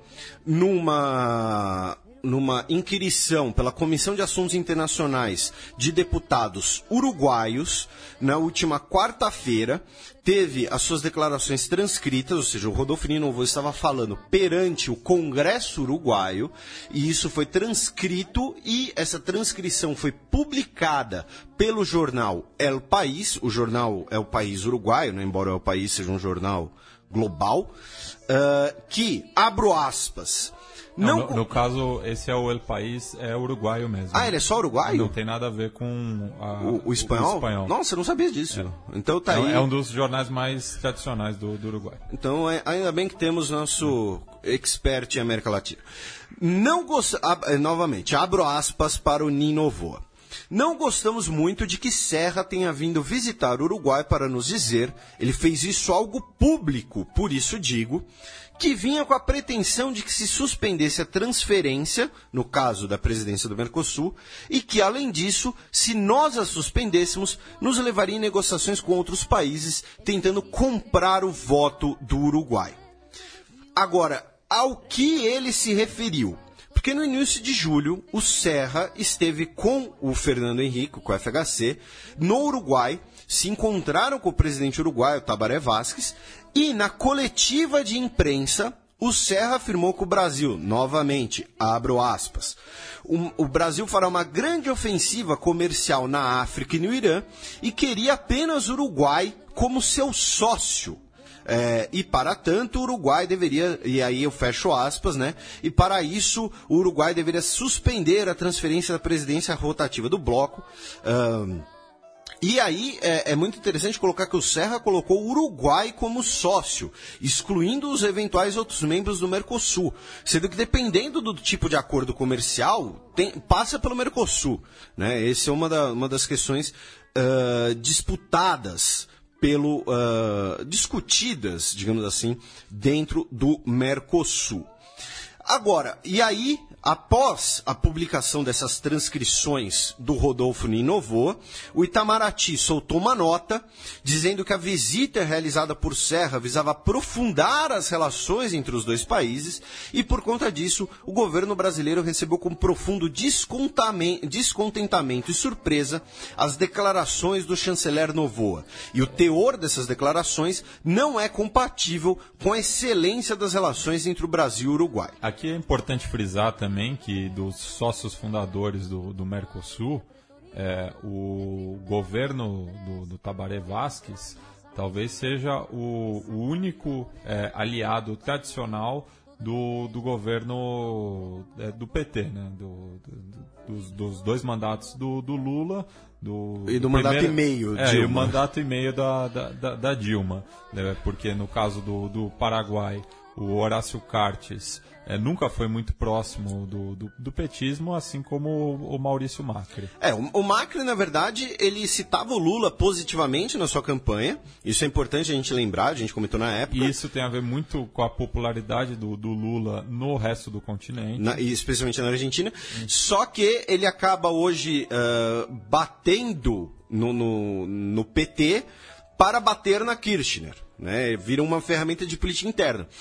numa, numa inquirição pela Comissão de Assuntos Internacionais de Deputados Uruguaios, na última quarta-feira, teve as suas declarações transcritas, ou seja, o Rodolfo Nin Novoa estava falando perante o Congresso Uruguaio, e isso foi transcrito, e essa transcrição foi publicada pelo jornal El País, o jornal é o País Uruguaio, né, embora o País seja um jornal global, uh, que, abro aspas... Não, no, no caso, esse é o El País, é uruguaio mesmo. Ah, ele é só uruguaio? Não tem nada a ver com a, o, o, espanhol? o espanhol. Nossa, eu não sabia disso. É. Então tá é, aí. É um dos jornais mais tradicionais do, do Uruguai. Então é, ainda bem que temos nosso expert em América Latina. Não gost... ah, novamente, abro aspas para o Nin Novoa. Não gostamos muito de que Serra tenha vindo visitar o Uruguai para nos dizer, ele fez isso algo público, por isso digo, que vinha com a pretensão de que se suspendesse a transferência, no caso da presidência do Mercosul, e que, além disso, se nós a suspendêssemos, nos levaria em negociações com outros países, tentando comprar o voto do Uruguai. Agora, ao que ele se referiu? Porque no início de julho, o Serra esteve com o Fernando Henrique, com o F H C, no Uruguai, se encontraram com o presidente uruguaio, Tabaré Vázquez, e na coletiva de imprensa, o Serra afirmou que o Brasil, novamente, abro aspas, o, o Brasil fará uma grande ofensiva comercial na África e no Irã e queria apenas o Uruguai como seu sócio. É, e para tanto o Uruguai deveria, e aí eu fecho aspas, né? E para isso o Uruguai deveria suspender a transferência da presidência rotativa do bloco. Um, E aí é, é muito interessante colocar que o Serra colocou o Uruguai como sócio, excluindo os eventuais outros membros do Mercosul, sendo que dependendo do tipo de acordo comercial, tem, passa pelo Mercosul. Né? Essa é uma, da, uma das questões uh, disputadas, pelo, uh, discutidas, digamos assim, dentro do Mercosul. Agora, e aí... Após a publicação dessas transcrições do Rodolfo Nin Novoa, o Itamaraty soltou uma nota dizendo que a visita realizada por Serra visava aprofundar as relações entre os dois países e, por conta disso, o governo brasileiro recebeu com profundo descontentamento e surpresa as declarações do chanceler Novoa. E o teor dessas declarações não é compatível com a excelência das relações entre o Brasil e o Uruguai. Aqui é importante frisar também também que dos sócios fundadores do, do Mercosul, é, o governo do, do Tabaré Vázquez talvez seja o, o único é, aliado tradicional do, do governo é, do P T, né? do, do, dos, dos dois mandatos do, do Lula. Do, e do, do mandato primeiro, e meio, é, Dilma. E o mandato e meio da, da, da, da Dilma. Né? Porque no caso do, do Paraguai, o Horácio Cartes é, nunca foi muito próximo do, do, do petismo, assim como o, o Maurício Macri. É, o, o Macri, na verdade, ele citava o Lula positivamente na sua campanha. Isso é importante a gente lembrar, a gente comentou na época. E isso tem a ver muito com a popularidade do, do Lula no resto do continente. Na, e especialmente na Argentina. Hum. Só que ele acaba hoje uh, batendo no, no, no P T para bater na Kirchner. Né? Vira uma ferramenta de política interna.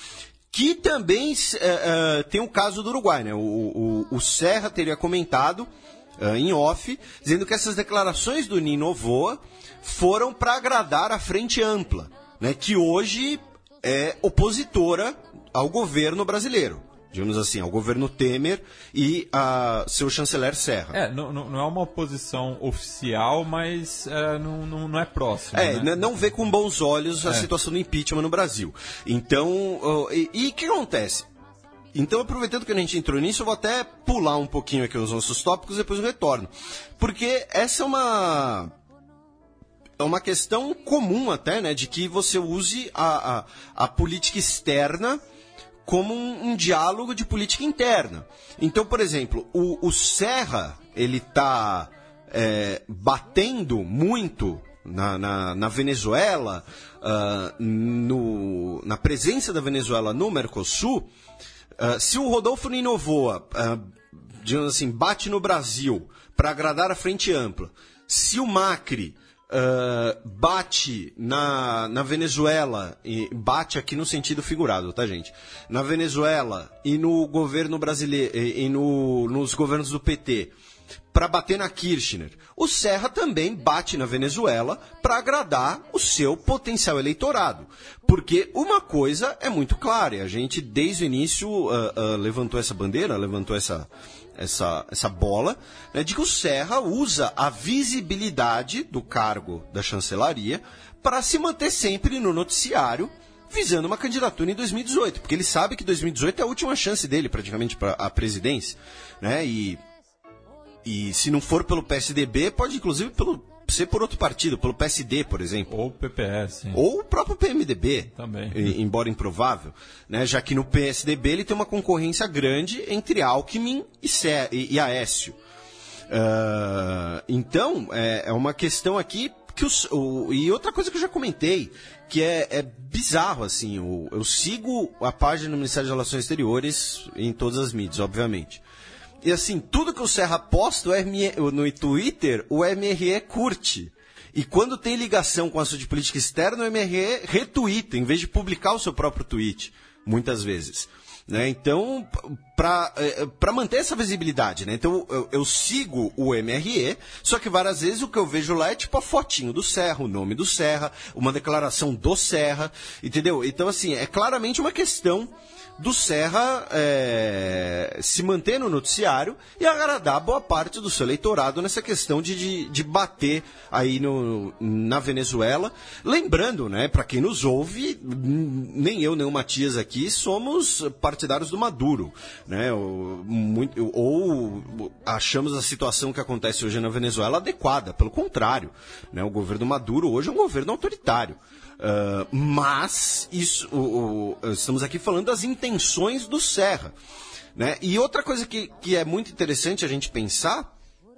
que também uh, uh, tem o caso do Uruguai, né? O, o, o Serra teria comentado uh, em off, dizendo que essas declarações do Nino Novoa foram para agradar a Frente Ampla, né? Que hoje é opositora ao governo brasileiro, digamos assim, ao governo Temer e a seu chanceler Serra. É, não, não é uma oposição oficial, mas é, não, não, não é próximo. É, né? não vê com bons olhos a é. situação do impeachment no Brasil. Então, uh, e o que acontece? Então, aproveitando que a gente entrou nisso, eu vou até pular um pouquinho aqui os nossos tópicos e depois eu retorno. Porque essa é uma... É uma questão comum até, né, de que você use a, a, a política externa como um, um diálogo de política interna. Então, por exemplo, o, o Serra, ele está é, batendo muito na, na, na Venezuela, uh, no, na presença da Venezuela no Mercosul. Uh, se o Rodolfo Nino Novoa, uh, digamos assim, bate no Brasil para agradar a Frente Ampla, se o Macri Uh, bate na, na Venezuela, e bate aqui no sentido figurado, tá, gente? Na Venezuela e no governo brasileiro, e, e no, nos governos do P T, para bater na Kirchner. O Serra também bate na Venezuela para agradar o seu potencial eleitorado. Porque uma coisa é muito clara, e a gente desde o início uh, uh, levantou essa bandeira, levantou essa... Essa, essa bola, né, de que o Serra usa a visibilidade do cargo da chancelaria para se manter sempre no noticiário, visando uma candidatura em dois mil e dezoito, porque ele sabe que dois mil e dezoito é a última chance dele, praticamente, para a presidência, né, e, e se não for pelo P S D B, pode inclusive pelo, ser por outro partido, pelo P S D, por exemplo. Ou P P S. Ou o próprio P M D B. Também. Embora improvável, né? Já que no P S D B ele tem uma concorrência grande entre Alckmin e, Cé, e, e Aécio. Uh, então, é, é uma questão aqui que os, o, e outra coisa que eu já comentei, que é, é bizarro, assim, eu, eu sigo a página do Ministério das Relações Exteriores em todas as mídias, obviamente. E assim, tudo que o Serra posta no Twitter, o M R E curte. E quando tem ligação com a assunto de política externa, o M R E retuita, em vez de publicar o seu próprio tweet, muitas vezes. Né? Então, para manter essa visibilidade, né? Então eu, eu sigo o M R E, só que várias vezes o que eu vejo lá é tipo a fotinho do Serra, o nome do Serra, uma declaração do Serra, entendeu? Então, assim, é claramente uma questão do Serra é, se manter no noticiário e agradar boa parte do seu eleitorado nessa questão de, de, de bater aí no, na Venezuela. Lembrando, né, para quem nos ouve, nem eu nem o Matias aqui somos partidários do Maduro, né, ou, muito, ou achamos a situação que acontece hoje na Venezuela adequada, pelo contrário, né, o governo Maduro hoje é um governo autoritário. Uh, mas isso, o, o, estamos aqui falando das intenções do Serra, né? E outra coisa que, que é muito interessante a gente pensar,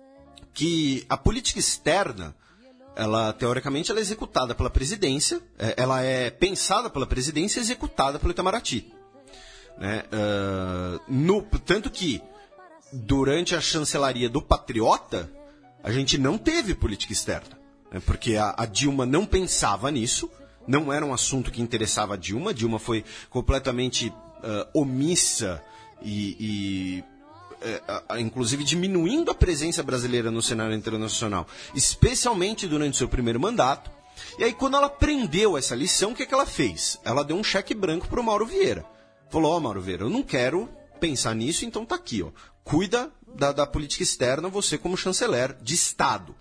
que a política externa, ela teoricamente ela é executada pela presidência, ela é pensada pela presidência e executada pelo Itamaraty, né? Uh, no, tanto que durante a chancelaria do Patriota a gente não teve política externa, né? Porque a, a Dilma não pensava nisso. Não era um assunto que interessava a Dilma. Dilma foi completamente uh, omissa e, e uh, uh, inclusive diminuindo a presença brasileira no cenário internacional, especialmente durante o seu primeiro mandato. E aí, quando ela aprendeu essa lição, o que, é que ela fez? Ela deu um cheque branco para o Mauro Vieira. Falou, ó, oh, Mauro Vieira, eu não quero pensar nisso, então tá aqui, ó. Cuida da, da política externa, você como chanceler de Estado.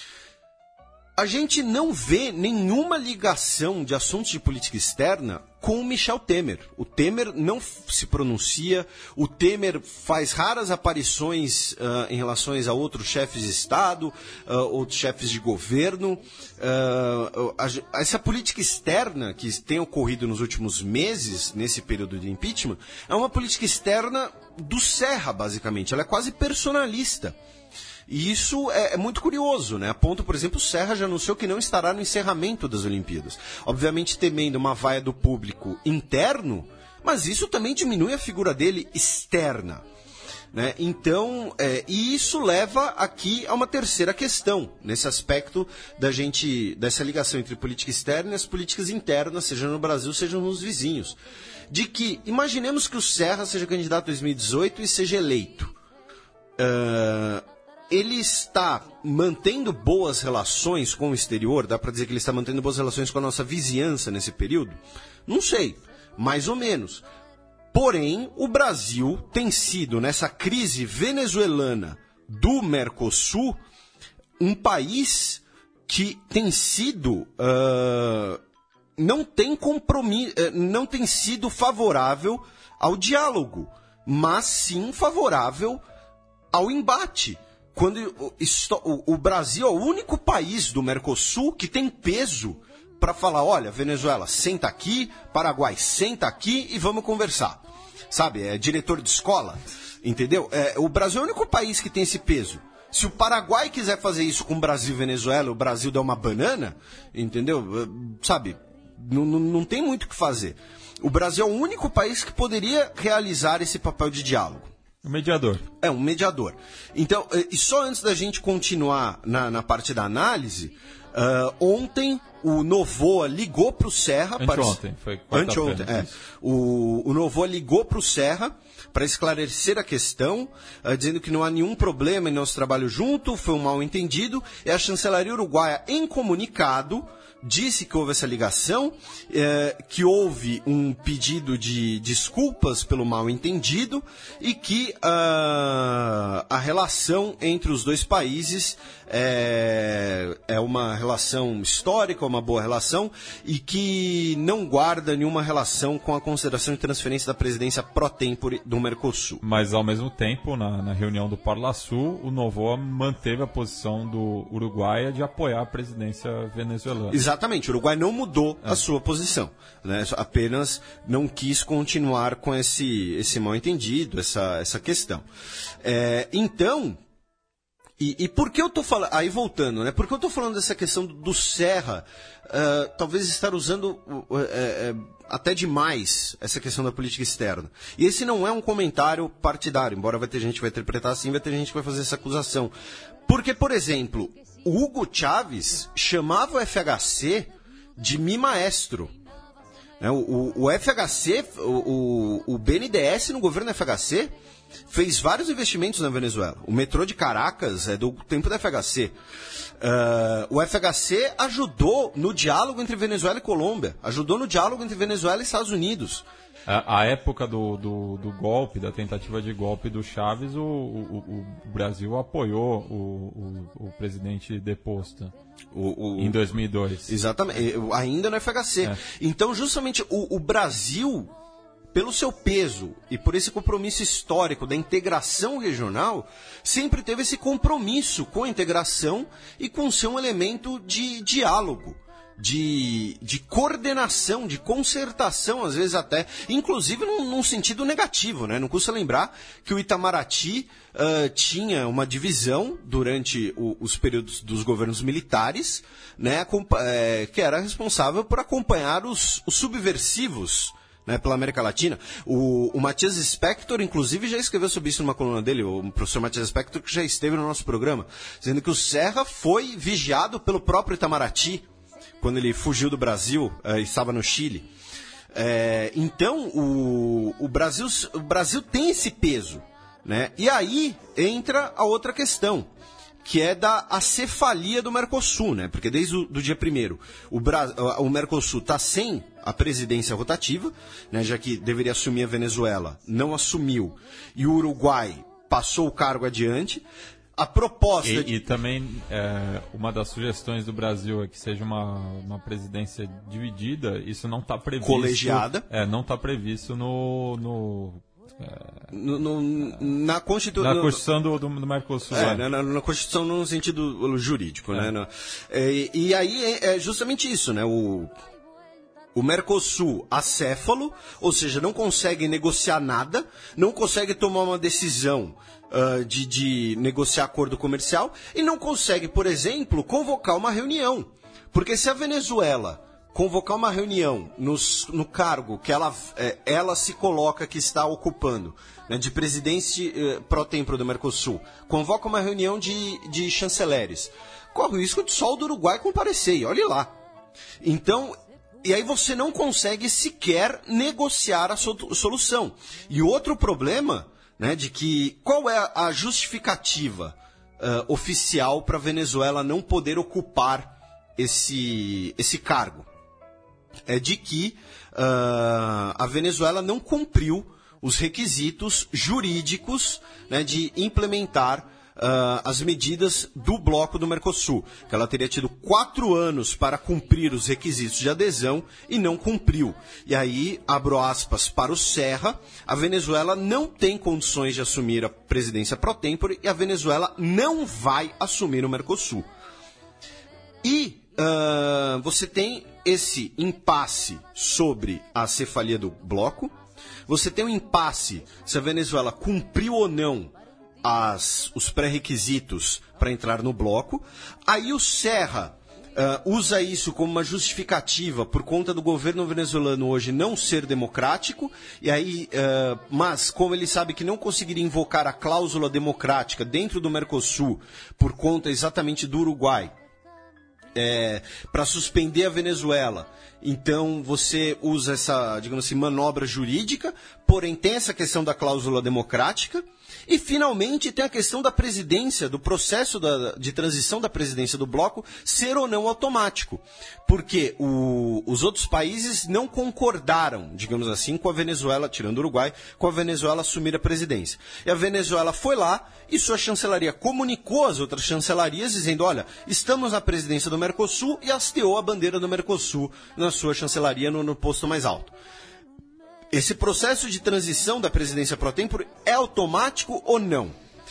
A gente não vê nenhuma ligação de assuntos de política externa com o Michel Temer. O Temer não se pronuncia, o Temer faz raras aparições uh, em relação a outros chefes de Estado, uh, outros chefes de governo. Uh, a, essa política externa que tem ocorrido nos últimos meses, nesse período de impeachment, é uma política externa do Serra, basicamente. Ela é quase personalista. E isso é, é muito curioso, né? A ponto, por exemplo, o Serra já anunciou que não estará no encerramento das Olimpíadas. Obviamente temendo uma vaia do público interno, mas isso também diminui a figura dele externa. Né? Então, é, e isso leva aqui a uma terceira questão, nesse aspecto da gente, dessa ligação entre política externa e as políticas internas, seja no Brasil, seja nos vizinhos. De que, imaginemos que o Serra seja candidato em dois mil e dezoito e seja eleito. Uh, ele está mantendo boas relações com o exterior? Dá para dizer que ele está mantendo boas relações com a nossa vizinhança nesse período? Não sei, mais ou menos. Porém, o Brasil tem sido, nessa crise venezuelana do Mercosul, um país que tem sido, uh, não tem compromisso, não tem sido favorável ao diálogo, mas sim favorável ao embate. Quando o, o Brasil é o único país do Mercosul que tem peso para falar, olha, Venezuela, senta aqui, Paraguai, senta aqui e vamos conversar. Sabe, é diretor de escola, entendeu? É, o Brasil é o único país que tem esse peso. Se o Paraguai quiser fazer isso com o Brasil e Venezuela, o Brasil dá uma banana, entendeu? Sabe, não, não, não tem muito o que fazer. O Brasil é o único país que poderia realizar esse papel de diálogo. Um mediador. É, um mediador. Então, e só antes da gente continuar na, na parte da análise, uh, ontem o Novoa ligou para o Serra... Anteontem, foi quarta-feira. Anteontem, é. O, o Novoa ligou para o Serra para esclarecer a questão, uh, dizendo que não há nenhum problema em nosso trabalho junto, foi um mal-entendido, e a chancelaria uruguaia, em comunicado, disse que houve essa ligação, eh, que houve um pedido de desculpas pelo mal-entendido e que uh, a relação entre os dois países é, é uma relação histórica, uma boa relação e que não guarda nenhuma relação com a consideração de transferência da presidência pró-tempore do Mercosul. Mas, ao mesmo tempo, na, na reunião do Parlasul, o Novoa manteve a posição do Uruguai de apoiar a presidência venezuelana. Exatamente, o Uruguai não mudou é. a sua posição, né? Apenas não quis continuar com esse, esse mal-entendido, essa, essa questão. É, então, e, e por que eu estou falando, aí voltando, né? Por que eu estou falando dessa questão do, do Serra, uh, talvez estar usando uh, uh, uh, até demais essa questão da política externa. E esse não é um comentário partidário, embora vai ter gente que vai interpretar assim, vai ter gente que vai fazer essa acusação. Porque, por exemplo, o Hugo Chávez chamava o F H C de mi maestro. O, o, o F H C, o, o, o B N D E S no governo F H C fez vários investimentos na Venezuela. O metrô de Caracas é do tempo da F H C. Uh, o F H C ajudou no diálogo entre Venezuela e Colômbia. Ajudou no diálogo entre Venezuela e Estados Unidos. A, a época do, do, do golpe, da tentativa de golpe do Chávez, o, o, o Brasil apoiou o, o, o presidente deposto o, o, em dois mil e dois. Exatamente, ainda no F H C. É. Então, justamente, o, o Brasil, pelo seu peso e por esse compromisso histórico da integração regional, sempre teve esse compromisso com a integração e com ser um elemento de diálogo. De, de coordenação, de concertação, às vezes até, inclusive num, num sentido negativo, né? Não custa lembrar que o Itamaraty uh, tinha uma divisão durante o, os períodos dos governos militares, né? É, que era responsável por acompanhar os, os subversivos, né, pela América Latina. O, o Matias Spector, inclusive, já escreveu sobre isso numa coluna dele, o professor Matias Spector, que já esteve no nosso programa, dizendo que o Serra foi vigiado pelo próprio Itamaraty, quando ele fugiu do Brasil uh, e estava no Chile. É, então, o, o, Brasil, o Brasil tem esse peso, né? E aí entra a outra questão, que é da acefalia do Mercosul, né? Porque desde o do dia primeiro, o, Bra, o Mercosul está sem a presidência rotativa, né? Já que deveria assumir a Venezuela, não assumiu, e o Uruguai passou o cargo adiante. A proposta... E, de... e também, é, uma das sugestões do Brasil é que seja uma, uma presidência dividida, isso não está previsto... Colegiada. É, não está previsto no... no, é, no, no na, Constitu... na Constituição do, do, do Mercosul. É, na, na, na Constituição no sentido jurídico, é. né? No, é, e aí é, é justamente isso, né? O... O Mercosul acéfalo, ou seja, não consegue negociar nada, não consegue tomar uma decisão uh, de, de negociar acordo comercial e não consegue, por exemplo, convocar uma reunião. Porque se a Venezuela convocar uma reunião nos, no cargo que ela, é, ela se coloca que está ocupando, né, de presidente eh, pró-tempore do Mercosul, convoca uma reunião de, de chanceleres, corre o risco de só o do Uruguai comparecer, e olhe lá. Então, e aí você não consegue sequer negociar a so- solução. E outro problema, né, de que qual é a justificativa uh, oficial para a Venezuela não poder ocupar esse, esse cargo? É de que uh, a Venezuela não cumpriu os requisitos jurídicos, né, de implementar uh, as medidas do bloco do Mercosul, que ela teria tido quatro anos para cumprir os requisitos de adesão e não cumpriu. E aí, abro aspas para o Serra, a Venezuela não tem condições de assumir a presidência pró-tempore e a Venezuela não vai assumir o Mercosul. E uh, você tem esse impasse sobre a cefalia do bloco, você tem um impasse se a Venezuela cumpriu ou não as, os pré-requisitos para entrar no bloco. Aí o Serra uh, usa isso como uma justificativa por conta do governo venezuelano hoje não ser democrático, e aí, uh, mas como ele sabe que não conseguiria invocar a cláusula democrática dentro do Mercosul por conta exatamente do Uruguai, É, para suspender a Venezuela. Então você usa essa, digamos assim, manobra jurídica, porém tem essa questão da cláusula democrática, e finalmente tem a questão da presidência, do processo da, de transição da presidência do bloco ser ou não automático. Porque o, os outros países não concordaram, digamos assim, com a Venezuela, tirando o Uruguai, com a Venezuela assumir a presidência. E a Venezuela foi lá e sua chancelaria comunicou às outras chancelarias dizendo, olha, estamos na presidência do Mercosul, e hasteou a bandeira do Mercosul na sua chancelaria no, no posto mais alto. Esse processo de transição da presidência pró-tempore é automático ou não?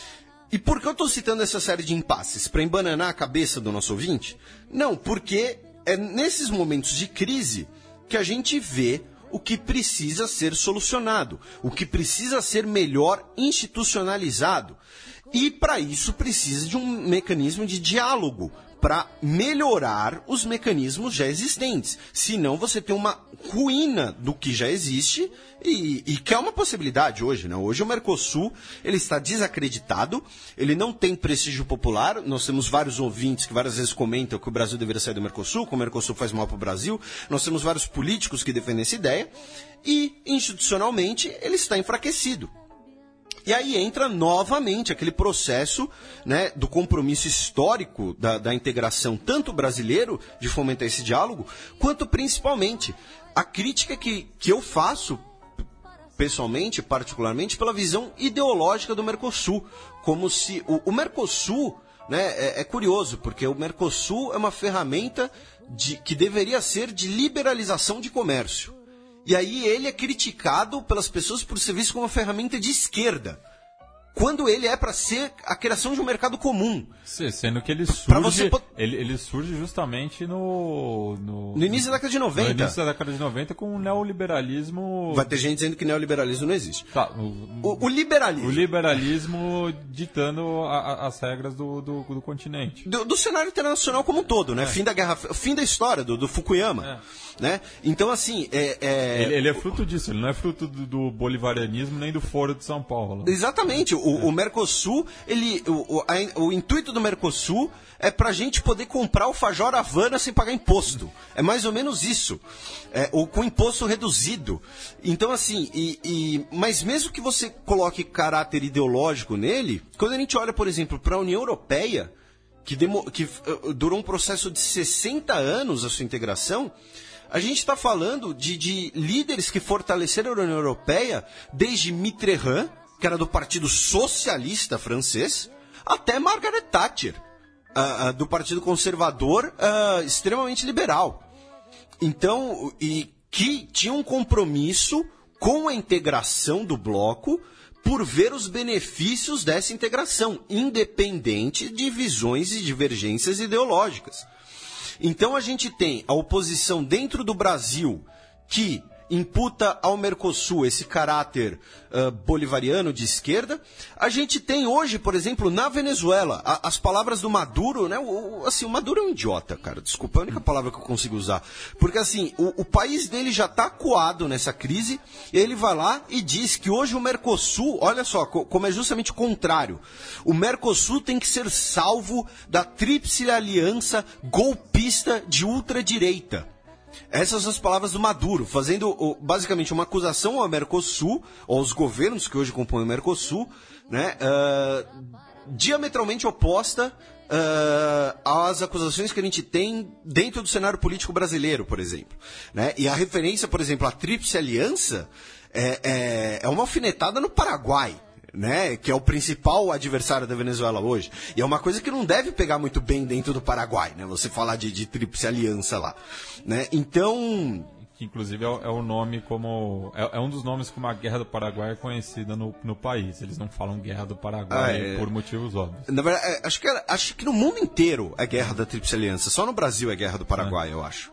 E por que eu estou citando essa série de impasses? Para embananar a cabeça do nosso ouvinte? Não, porque é nesses momentos de crise que a gente vê o que precisa ser solucionado, o que precisa ser melhor institucionalizado. E para isso precisa de um mecanismo de diálogo, para melhorar os mecanismos já existentes. Senão você tem uma ruína do que já existe, e, e que é uma possibilidade hoje, né? Hoje o Mercosul ele está desacreditado, ele não tem prestígio popular. Nós temos vários ouvintes que várias vezes comentam que o Brasil deveria sair do Mercosul, que o Mercosul faz mal para o Brasil. Nós temos vários políticos que defendem essa ideia, e institucionalmente ele está enfraquecido. E aí entra novamente aquele processo, né, do compromisso histórico da, da integração, tanto brasileiro, de fomentar esse diálogo, quanto principalmente a crítica que, que eu faço, pessoalmente, particularmente, pela visão ideológica do Mercosul. Como se o, o Mercosul, né, é, é curioso, porque o Mercosul é uma ferramenta de, que deveria ser de liberalização de comércio. E aí ele é criticado pelas pessoas por ser visto como uma ferramenta de esquerda, quando ele é para ser a criação de um mercado comum. Sendo que ele surge, você... ele, ele surge justamente no, no... No início da década de noventa. No início da década de noventa, com o neoliberalismo... Vai ter gente dizendo que neoliberalismo não existe. Tá, o, o, o liberalismo... O liberalismo ditando a, a, as regras do, do, do continente. Do, do cenário internacional como um todo, né? É. Fim da guerra... Fim da história do, do Fukuyama. É. Né? Então, assim... É, é... Ele, ele é fruto disso, ele não é fruto do, do bolivarianismo nem do Foro de São Paulo. Exatamente. O, o Mercosul, ele, o, o, a, o intuito do Mercosul é pra gente poder comprar alfajor Havana sem pagar imposto. É mais ou menos isso. É, ou com imposto reduzido. Então, assim, e, e, mas mesmo que você coloque caráter ideológico nele, quando a gente olha, por exemplo, para a União Europeia, que, demo, que uh, durou um processo de sessenta anos a sua integração, a gente está falando de, de líderes que fortaleceram a União Europeia desde Mitterrand, que era do Partido Socialista francês, até Margaret Thatcher, uh, uh, do Partido Conservador uh, extremamente liberal. Então, e que tinha um compromisso com a integração do bloco por ver os benefícios dessa integração, independente de visões e divergências ideológicas. Então a gente tem a oposição dentro do Brasil, que imputa ao Mercosul esse caráter uh, bolivariano de esquerda. A gente tem hoje, por exemplo, na Venezuela, a, as palavras do Maduro, né? O, o, assim, o Maduro é um idiota, cara. Desculpa, é a única palavra que eu consigo usar. Porque, assim, o, o país dele já está acuado nessa crise, e ele vai lá e diz que hoje o Mercosul, olha só, co, como é justamente o contrário. O Mercosul tem que ser salvo da tríplice aliança golpista de ultradireita. Essas são as palavras do Maduro, fazendo basicamente uma acusação ao Mercosul, aos governos que hoje compõem o Mercosul, né, uh, diametralmente oposta uh, às acusações que a gente tem dentro do cenário político brasileiro, por exemplo. Né? E a referência, por exemplo, à Tríplice Aliança é, é, é uma alfinetada no Paraguai. Né, que é o principal adversário da Venezuela hoje. E é uma coisa que não deve pegar muito bem dentro do Paraguai, né? Você falar de, de tríplice aliança lá. Né? Então... Que inclusive é, é o nome como... É, é um dos nomes como a Guerra do Paraguai é conhecida no, no país. Eles não falam Guerra do Paraguai ah, é... por motivos óbvios. Na verdade, é, acho, que, acho que no mundo inteiro é Guerra da Tríplice Aliança. Só no Brasil é Guerra do Paraguai, é. eu acho.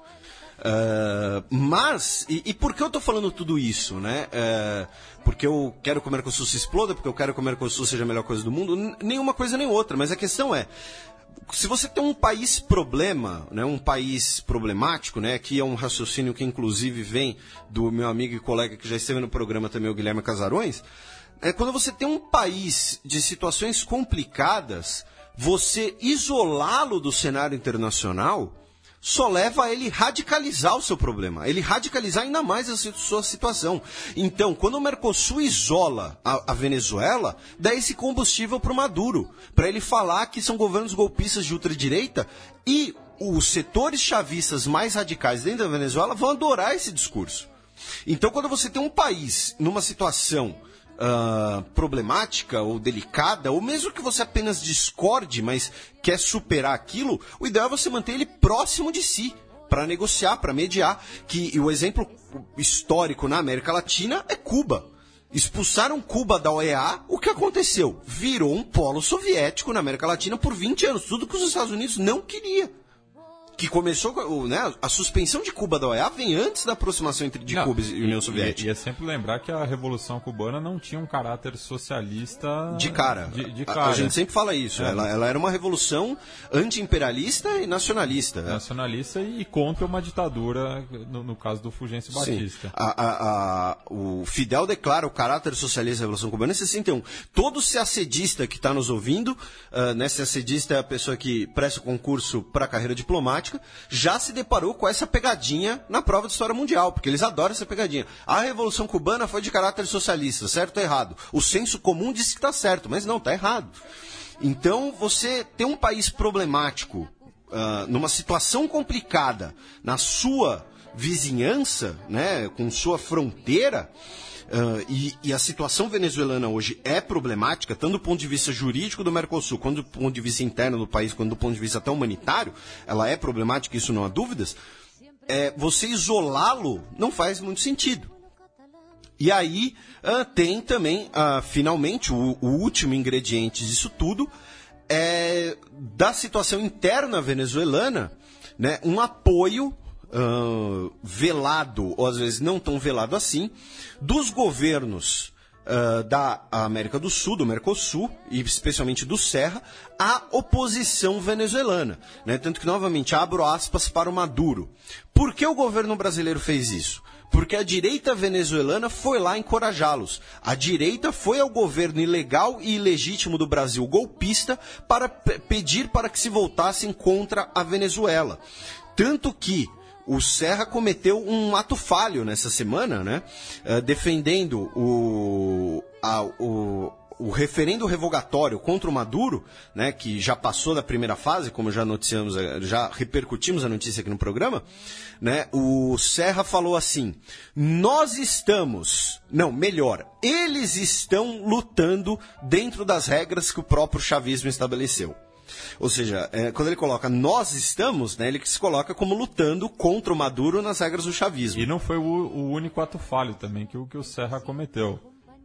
Uh, mas, e, e por que eu estou falando tudo isso, né? Uh, porque eu quero que o Mercosul se exploda, porque eu quero que o Mercosul seja a melhor coisa do mundo? N- nenhuma coisa nem outra, mas a questão é, se você tem um país problema, né, um país problemático, né, que é um raciocínio que inclusive vem do meu amigo e colega que já esteve no programa também, o Guilherme Casarões, é quando você tem um país de situações complicadas, você isolá-lo do cenário internacional só leva a ele radicalizar o seu problema, ele radicalizar ainda mais a sua situação. Então, quando o Mercosul isola a, a Venezuela, dá esse combustível para o Maduro, para ele falar que são governos golpistas de ultradireita, e os setores chavistas mais radicais dentro da Venezuela vão adorar esse discurso. Então, quando você tem um país numa situação Uh, problemática ou delicada, ou mesmo que você apenas discorde, mas quer superar aquilo, o ideal é você manter ele próximo de si, para negociar, para mediar. Que, e o exemplo histórico na América Latina é Cuba. Expulsaram Cuba da O E A, o que aconteceu? Virou um polo soviético na América Latina por vinte anos, tudo que os Estados Unidos não queria. Que começou, né, a suspensão de Cuba da O E A vem antes da aproximação entre de não, Cuba e União Soviética. E, e é sempre lembrar que a Revolução Cubana não tinha um caráter socialista de cara. De, de a, cara. a gente sempre fala isso. É. Ela, ela era uma revolução anti-imperialista e nacionalista. Nacionalista e, e contra uma ditadura, no, no caso do Fulgêncio Batista. A, a, a, o Fidel declara o caráter socialista da Revolução Cubana em sessenta e um. Todo seacedista que está nos ouvindo, uh, né, seacedista é a pessoa que presta o concurso para a carreira diplomática, já se deparou com essa pegadinha na prova de história mundial, porque eles adoram essa pegadinha. A Revolução Cubana foi de caráter socialista, certo ou errado? O senso comum diz que está certo, mas não, está errado. Então, você tem um país problemático, uh, numa situação complicada, na sua vizinhança, né, com sua fronteira, Uh, e, e a situação venezuelana hoje é problemática, tanto do ponto de vista jurídico do Mercosul, quanto do ponto de vista interno do país, quanto do ponto de vista até humanitário, ela é problemática, isso não há dúvidas. É, você isolá-lo não faz muito sentido. E aí uh, tem também, uh, finalmente, o, o último ingrediente disso tudo, é da situação interna venezuelana, né, um apoio Uh, velado, ou às vezes não tão velado assim, dos governos uh, da América do Sul, do Mercosul, e especialmente do Serra, à oposição venezuelana. Né? Tanto que, novamente, abro aspas para o Maduro. Por que o governo brasileiro fez isso? Porque a direita venezuelana foi lá encorajá-los. A direita foi ao governo ilegal e ilegítimo do Brasil, golpista, para p- pedir para que se voltassem contra a Venezuela. Tanto que o Serra cometeu um ato falho nessa semana, né? Uh, defendendo o, a, o, o referendo revogatório contra o Maduro, né? Que já passou da primeira fase, como já noticiamos, já repercutimos a notícia aqui no programa, né? O Serra falou assim: nós estamos, não, melhor, eles estão lutando dentro das regras que o próprio chavismo estabeleceu. Ou seja, é, quando ele coloca nós estamos, né, ele se coloca como lutando contra o Maduro nas regras do chavismo. E não foi o, o único ato falho também que o, que o Serra cometeu.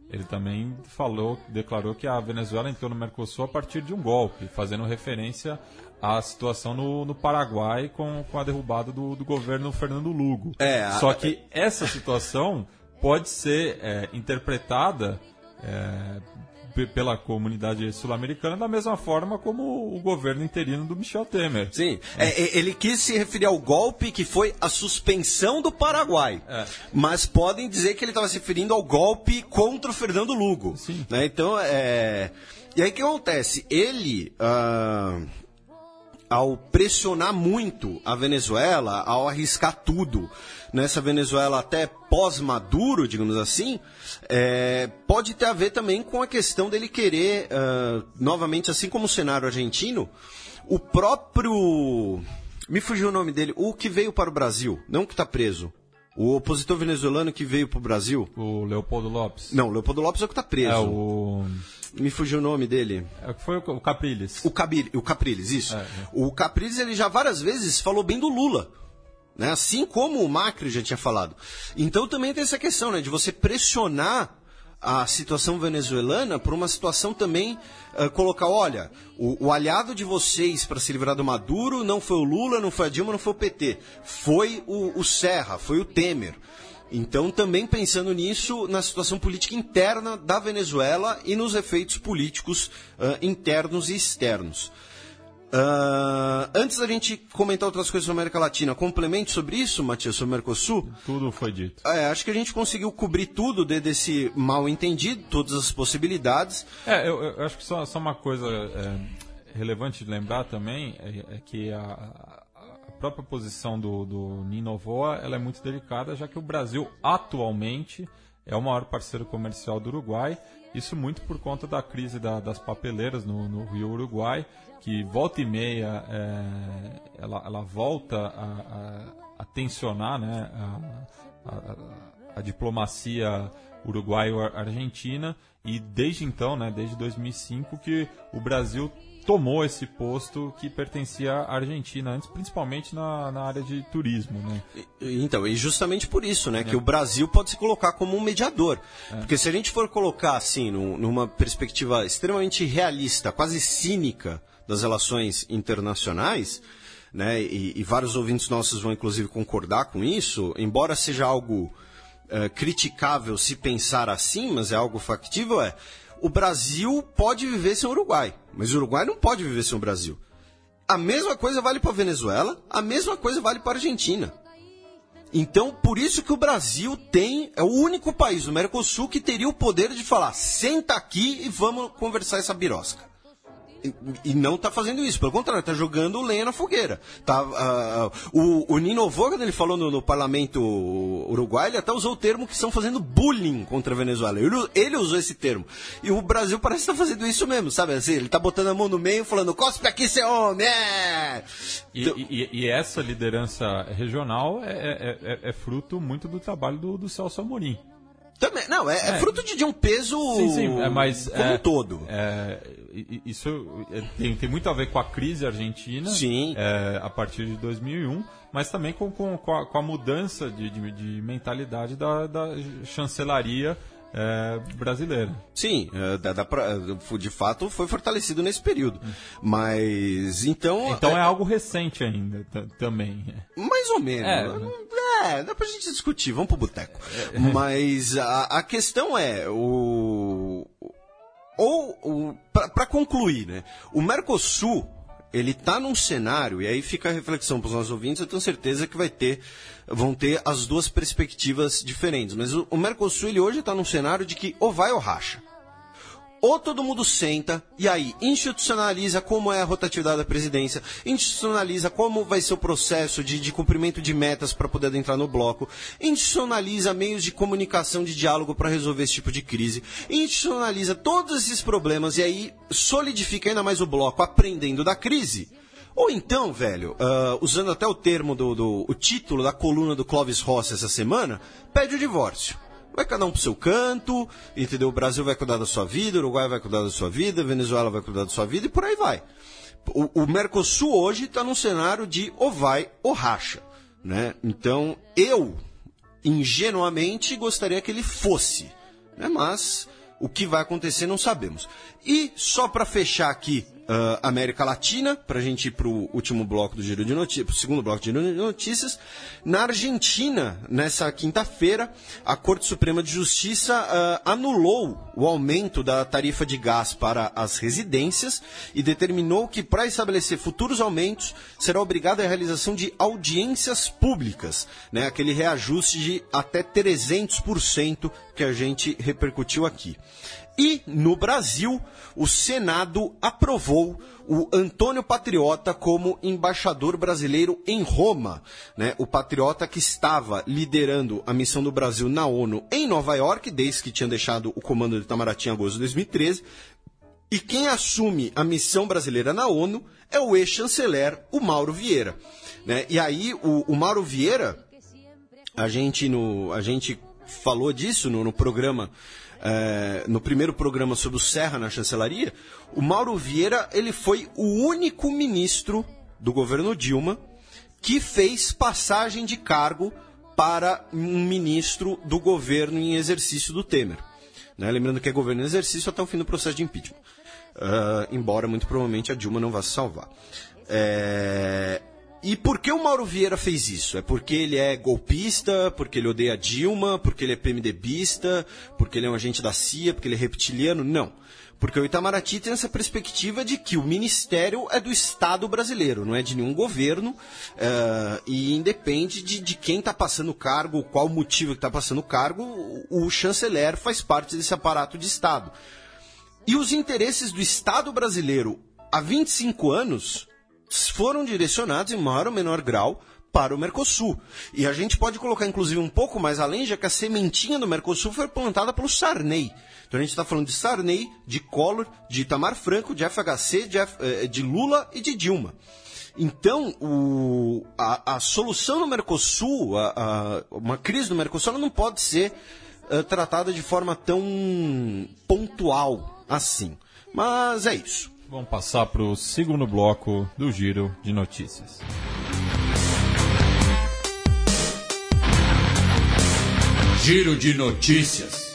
ele também falou, declarou que a Venezuela entrou no Mercosul a partir de um golpe, fazendo referência à situação no, no Paraguai com, com a derrubada do, do governo Fernando Lugo. É, a... Só que essa situação pode ser é, interpretada é, p- pela comunidade sul-americana da mesma forma como o governo interino do Michel Temer. Sim, é, é, ele quis se referir ao golpe que foi a suspensão do Paraguai, É. mas podem dizer que ele estava se referindo ao golpe contra o Fernando Lugo. Sim. Né? Então, é... E aí o que acontece? Ele... Ah... ao pressionar muito a Venezuela, ao arriscar tudo nessa Venezuela até pós-Maduro, digamos assim, é, pode ter a ver também com a questão dele querer, uh, novamente, assim como o cenário argentino, o próprio... Me fugiu o nome dele, o que veio para o Brasil, não o que está preso. O opositor venezuelano que veio para o Brasil. O Leopoldo Lopes. Não, o Leopoldo Lopes é o que está preso. É o... Me fugiu o nome dele. É, foi o o Capriles. O, Cabir, o Capriles, isso. É, é. O Capriles, ele já várias vezes falou bem do Lula. Né? Assim como o Macri já tinha falado. Então também tem essa questão, né, de você pressionar a situação venezuelana por uma situação também, uh, colocar, olha, o, o aliado de vocês para se livrar do Maduro não foi o Lula, não foi a Dilma, não foi o P T. Foi o, o Serra, foi o Temer. Então, também pensando nisso, na situação política interna da Venezuela e nos efeitos políticos uh, internos e externos. Uh, antes da gente comentar outras coisas sobre a América Latina, complemento sobre isso, Matias, sobre o Mercosul? Tudo foi dito. É, acho que a gente conseguiu cobrir tudo de, desse mal entendido, todas as possibilidades. É, eu, eu acho que só, só uma coisa é, relevante de lembrar também é, é que a, a própria posição do, do Nino Novoa, ela é muito delicada, já que o Brasil atualmente é o maior parceiro comercial do Uruguai, isso muito por conta da crise da, das papeleiras no, no Rio Uruguai, que volta e meia é, ela, ela volta a, a, a tensionar, né, a, a, a diplomacia uruguaio-argentina, e desde então, né, desde dois mil e cinco, que o Brasil tomou esse posto que pertencia à Argentina antes, principalmente na, na área de turismo, né? Então, e justamente por isso, né, é. que o Brasil pode se colocar como um mediador. É. Porque se a gente for colocar, assim, num, numa perspectiva extremamente realista, quase cínica das relações internacionais, né, e, e vários ouvintes nossos vão, inclusive, concordar com isso, embora seja algo uh, criticável se pensar assim, mas é algo factível, é... O Brasil pode viver sem o Uruguai, mas o Uruguai não pode viver sem o Brasil. A mesma coisa vale para a Venezuela, a mesma coisa vale para a Argentina. Então, por isso que o Brasil tem, é o único país do Mercosul que teria o poder de falar, senta aqui e vamos conversar essa birosca. E, e não está fazendo isso, pelo contrário, está jogando lenha na fogueira. Tá, uh, o, o Nino Novoa, quando ele falou no, no parlamento uruguai, ele até usou o termo que estão fazendo bullying contra a Venezuela. Ele, ele usou esse termo. E o Brasil parece estar tá fazendo isso mesmo, sabe? Assim, ele está botando a mão no meio falando, cospe aqui, seu homem! É! E, então... e, e essa liderança regional é, é, é, é fruto muito do trabalho do, do Celso Amorim. Também, não, é, é. é fruto de, de um peso sim, sim, é, mas, como é, um todo. É, isso tem, tem muito a ver com a crise argentina, sim. É, a partir de dois mil e um, mas também com, com, com, a, com a mudança de, de, de mentalidade da, da chancelaria é, brasileira. Sim, é, dá, dá pra, de fato foi fortalecido nesse período. Hum. Mas, então... Então é, é algo recente ainda, também. Mais ou menos. É, é, dá pra gente discutir, vamos pro boteco. É. Mas a, a questão é, o... Ou, para concluir, né, o Mercosul, ele está num cenário, e aí fica a reflexão para os nossos ouvintes, eu tenho certeza que vai ter, vão ter as duas perspectivas diferentes. Mas o, o Mercosul, ele hoje está num cenário de que ou vai ou racha. Ou todo mundo senta e aí institucionaliza como é a rotatividade da presidência, institucionaliza como vai ser o processo de, de cumprimento de metas para poder adentrar no bloco, institucionaliza meios de comunicação, de diálogo para resolver esse tipo de crise, institucionaliza todos esses problemas e aí solidifica ainda mais o bloco aprendendo da crise. Ou então, velho, uh, usando até o termo, do, do o título da coluna do Clóvis Rossi essa semana, pede o divórcio. Vai cada um pro seu canto, entendeu? O Brasil vai cuidar da sua vida, o Uruguai vai cuidar da sua vida, a Venezuela vai cuidar da sua vida e por aí vai. O, o Mercosul hoje está num cenário de ou vai ou racha, né? Então, eu, ingenuamente, gostaria que ele fosse, né? Mas O que vai acontecer não sabemos. E só para fechar aqui uh, América Latina, para a gente ir para o último bloco do Giro de Notícias, para o segundo bloco do Giro de Notícias, na Argentina, nessa quinta-feira, a Corte Suprema de Justiça uh, anulou o aumento da tarifa de gás para as residências e determinou que, para estabelecer futuros aumentos, será obrigada a realização de audiências públicas, né, aquele reajuste de até trezentos por cento que a gente repercutiu aqui. E, no Brasil, o Senado aprovou o Antônio Patriota como embaixador brasileiro em Roma, né? O Patriota que estava liderando a missão do Brasil na ONU em Nova York, desde que tinha deixado o comando do Itamaraty em agosto de dois mil e treze. E quem assume a missão brasileira na ONU é o ex-chanceler, o Mauro Vieira, né? E aí, o, o Mauro Vieira, a gente, no, a gente falou disso no, no programa... É, no primeiro programa sobre o Serra na chancelaria, o Mauro Vieira ele foi o único ministro do governo Dilma que fez passagem de cargo para um ministro do governo em exercício do Temer. Né? Lembrando que é governo em exercício até o fim do processo de impeachment. Uh, embora muito provavelmente a Dilma não vá se salvar. É... E por que o Mauro Vieira fez isso? É porque ele é golpista, porque ele odeia a Dilma, porque ele é PMDBista, porque ele é um agente da C I A, porque ele é reptiliano? Não. Porque o Itamaraty tem essa perspectiva de que o ministério é do Estado brasileiro, não é de nenhum governo, uh, e independe de, de quem está passando o cargo, qual o motivo que está passando o cargo, o, o chanceler faz parte desse aparato de Estado. E os interesses do Estado brasileiro há vinte e cinco anos... foram direcionados em maior ou menor grau para o Mercosul. E a gente pode colocar, inclusive, um pouco mais além, já que a sementinha do Mercosul foi plantada pelo Sarney. Então a gente está falando de Sarney, de Collor, de Itamar Franco, de F H C, de, F, de Lula e de Dilma. Então, o, a, a solução no Mercosul, a, a, uma crise no Mercosul, ela não pode ser uh, tratada de forma tão pontual assim. Mas é isso. Vamos passar para o segundo bloco do Giro de Notícias. Giro de Notícias.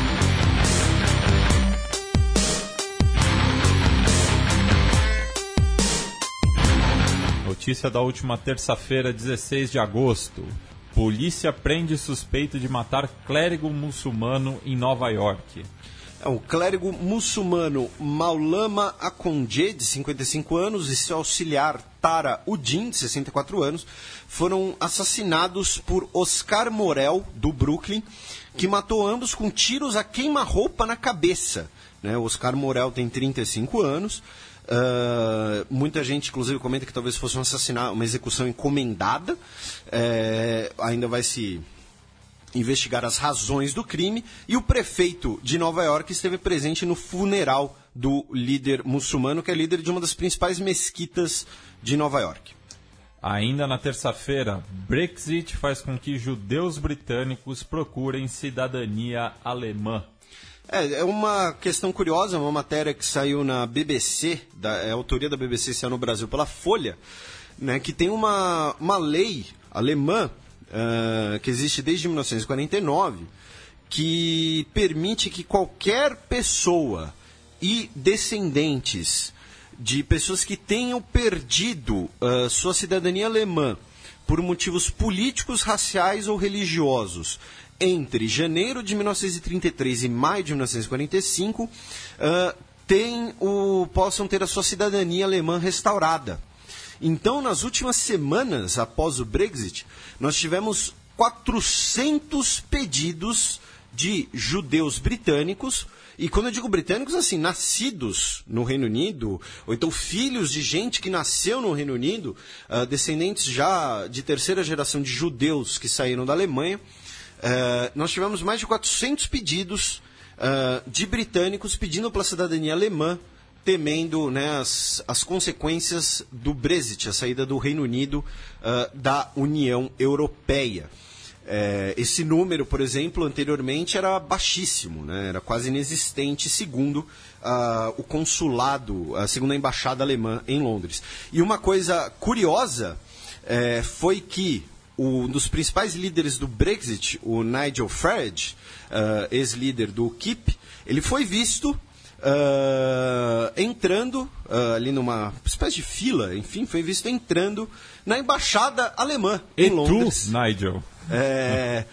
Notícia da última terça-feira, dezesseis de agosto. Polícia prende suspeito de matar clérigo muçulmano em Nova York. É um clérigo muçulmano Maulama Akonje, de cinquenta e cinco anos, e seu auxiliar Tara Udin, de sessenta e quatro anos, foram assassinados por Oscar Morel, do Brooklyn, que matou ambos com tiros a queima-roupa na cabeça. Né? O Oscar Morel tem trinta e cinco anos. Uh, muita gente, inclusive, comenta que talvez fosse um assassinato, uma execução encomendada. É, ainda vai se... investigar as razões do crime, e o prefeito de Nova York esteve presente no funeral do líder muçulmano, que é líder de uma das principais mesquitas de Nova York. Ainda na terça-feira, Brexit faz com que judeus britânicos procurem cidadania alemã. É, é uma questão curiosa, uma matéria que saiu na B B C, da, é a autoria da B B C, saiu no Brasil pela Folha, né, que tem uma, uma lei alemã, Uh, que existe desde mil novecentos e quarenta e nove, que permite que qualquer pessoa e descendentes de pessoas que tenham perdido uh, sua cidadania alemã por motivos políticos, raciais ou religiosos entre janeiro de mil novecentos e trinta e três e maio de mil novecentos e quarenta e cinco uh, tem o, possam ter a sua cidadania alemã restaurada. Então, nas últimas semanas, após o Brexit, nós tivemos quatrocentos pedidos de judeus britânicos, e quando eu digo britânicos, assim, nascidos no Reino Unido, ou então filhos de gente que nasceu no Reino Unido, uh, descendentes já de terceira geração de judeus que saíram da Alemanha. Uh, nós tivemos mais de quatrocentos pedidos uh, de britânicos pedindo pela cidadania alemã, temendo, né, as, as consequências do Brexit, a saída do Reino Unido uh, da União Europeia. É, esse número, por exemplo, anteriormente era baixíssimo, né, era quase inexistente, segundo uh, o consulado, uh, segundo a embaixada alemã em Londres. E uma coisa curiosa é, foi que um dos principais líderes do Brexit, o Nigel Farage, uh, ex-líder do U K I P, ele foi visto Uh, entrando uh, ali numa espécie de fila, enfim, foi visto entrando na embaixada alemã em e Londres. Tu, Nigel? É,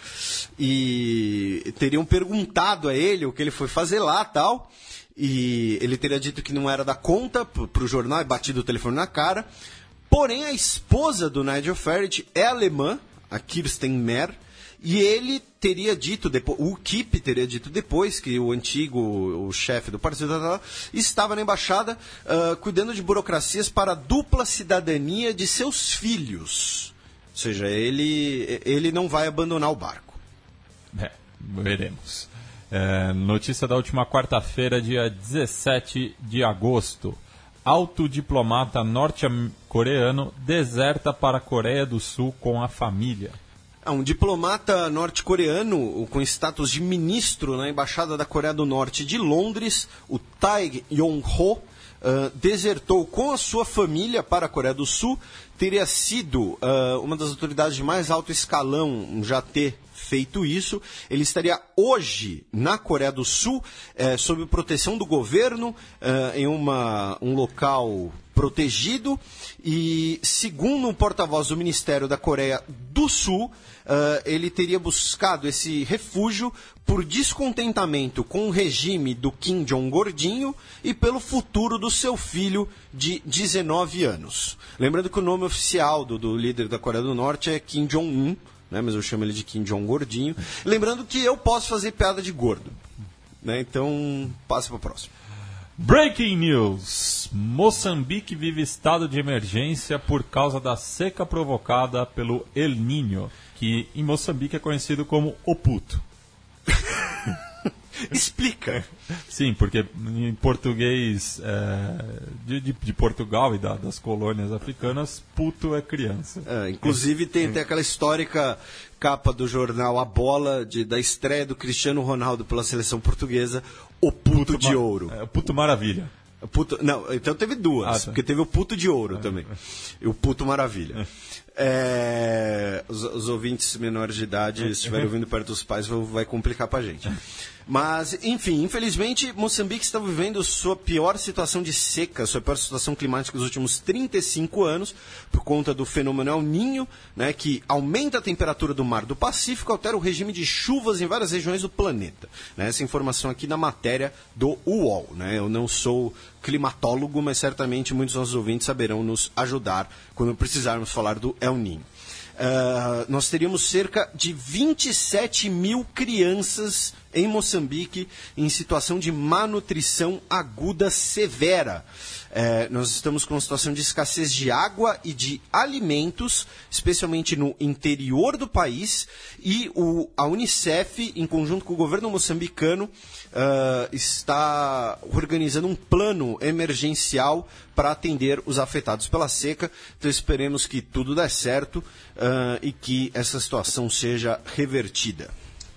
e teriam perguntado a ele o que ele foi fazer lá, tal, e ele teria dito que não era da conta para o jornal e batido o telefone na cara. Porém, a esposa do Nigel Farage é alemã, a Kirsten Mehr, e ele teria dito, depois, o U K I P teria dito depois que o antigo o chefe do partido estava na embaixada uh, cuidando de burocracias para a dupla cidadania de seus filhos. Ou seja, ele, ele não vai abandonar o barco. É, veremos. É, notícia da última quarta-feira, dia dezessete de agosto. Alto diplomata norte-coreano deserta para a Coreia do Sul com a família. Um diplomata norte-coreano com status de ministro na Embaixada da Coreia do Norte de Londres, o Tae Yong-ho, uh, desertou com a sua família para a Coreia do Sul. Teria sido uh, uma das autoridades de mais alto escalão já ter feito isso. Ele estaria hoje na Coreia do Sul, eh, sob proteção do governo, eh, em uma, um local protegido, e segundo um porta-voz do Ministério da Coreia do Sul, uh, ele teria buscado esse refúgio por descontentamento com o regime do Kim Jong gordinho e pelo futuro do seu filho de dezenove anos. Lembrando que o nome oficial do, do líder da Coreia do Norte é Kim Jong-un, né, mas eu chamo ele de Kim Jong gordinho. Lembrando que eu posso fazer piada de gordo, né, então passa para o próximo. Breaking news! Moçambique vive estado de emergência por causa da seca provocada pelo El Niño, que em Moçambique é conhecido como o puto. Explica. Sim, porque em português é, de, de, de Portugal e da, das colônias africanas, puto é criança. É, inclusive tem, tem aquela histórica capa do jornal A Bola, de, da estreia do Cristiano Ronaldo pela seleção portuguesa, o puto, puto de ouro. É, o puto maravilha. O puto, não, então teve duas, ah, tá. Porque teve o puto de ouro é, também. E o puto maravilha. É, os, os ouvintes menores de idade, se estiverem ouvindo perto dos pais, vai complicar pra gente. Mas, enfim, infelizmente, Moçambique está vivendo sua pior situação de seca, sua pior situação climática dos últimos trinta e cinco anos, por conta do fenômeno El Niño, né, que aumenta a temperatura do mar do Pacífico, altera o regime de chuvas em várias regiões do planeta. Né, essa informação aqui na matéria do U O L. Né, eu não sou climatólogo, mas certamente muitos dos nossos ouvintes saberão nos ajudar quando precisarmos falar do El Niño. Uh, nós teríamos cerca de vinte e sete mil crianças em Moçambique em situação de malnutrição aguda severa. Uh, nós estamos com uma situação de escassez de água e de alimentos, especialmente no interior do país, e o, a Unicef, em conjunto com o governo moçambicano, uh, está organizando um plano emergencial para atender os afetados pela seca. Então esperemos que tudo dê certo uh, e que essa situação seja revertida.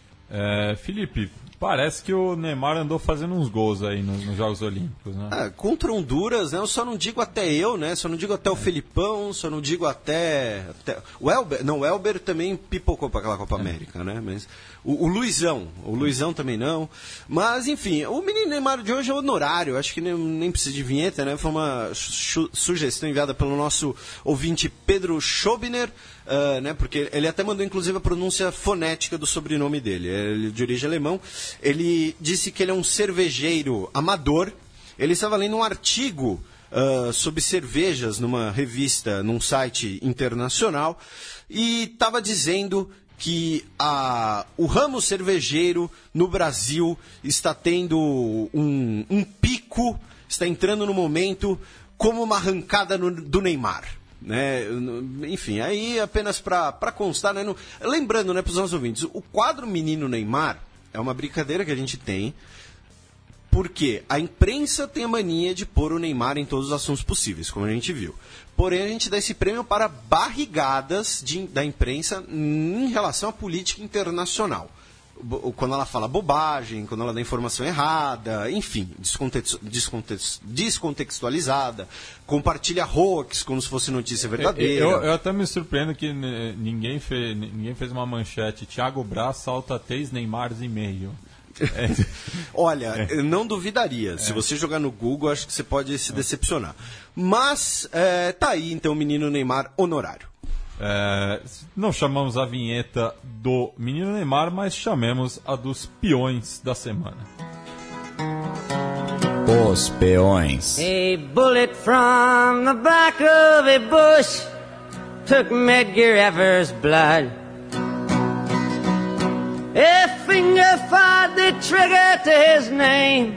É, Felipe, parece que o Neymar andou fazendo uns gols aí nos, nos Jogos Olímpicos, né? Ah, contra Honduras, né? Eu só não digo até eu, né? Só não digo até o Felipão, só não digo até... até... O Elber, não, o Elber também pipocou para aquela Copa América, né? Mas o, o Luizão, o Luizão também não. Mas, enfim, o menino Neymar de hoje é honorário, acho que nem, nem precisa de vinheta, né? Foi uma su- sugestão enviada pelo nosso ouvinte Pedro Schobiner, uh, né? Porque ele até mandou, inclusive, a pronúncia fonética do sobrenome dele. Ele é de origem alemão. Ele disse que ele é um cervejeiro amador. Ele estava lendo um artigo uh, sobre cervejas numa revista, num site internacional, e estava dizendo que a, o ramo cervejeiro no Brasil está tendo um, um pico, está entrando no momento como uma arrancada no, do Neymar. Né? Enfim, aí apenas para constar, né? No, lembrando, né, para os nossos ouvintes, o quadro Menino Neymar é uma brincadeira que a gente tem, porque a imprensa tem a mania de pôr o Neymar em todos os assuntos possíveis, como a gente viu. Porém, a gente dá esse prêmio para barrigadas de, da imprensa em relação à política internacional. quando ela fala bobagem, quando ela dá informação errada, enfim, descontext, descontext, descontextualizada, compartilha hoax como se fosse notícia verdadeira. Eu, eu, eu até me surpreendo que ninguém fez, ninguém fez uma manchete. Thiago Braz salta três Neymars e meio. É. Olha, é. eu não duvidaria. É. Se você jogar no Google, acho que você pode se decepcionar. Mas é, tá aí, então, o menino Neymar honorário. É, não chamamos a vinheta do menino Neymar, mas chamemos a dos peões da semana. Os peões. A bullet from the back of a bush took Medgar Evers' blood. A finger fired the trigger to his name.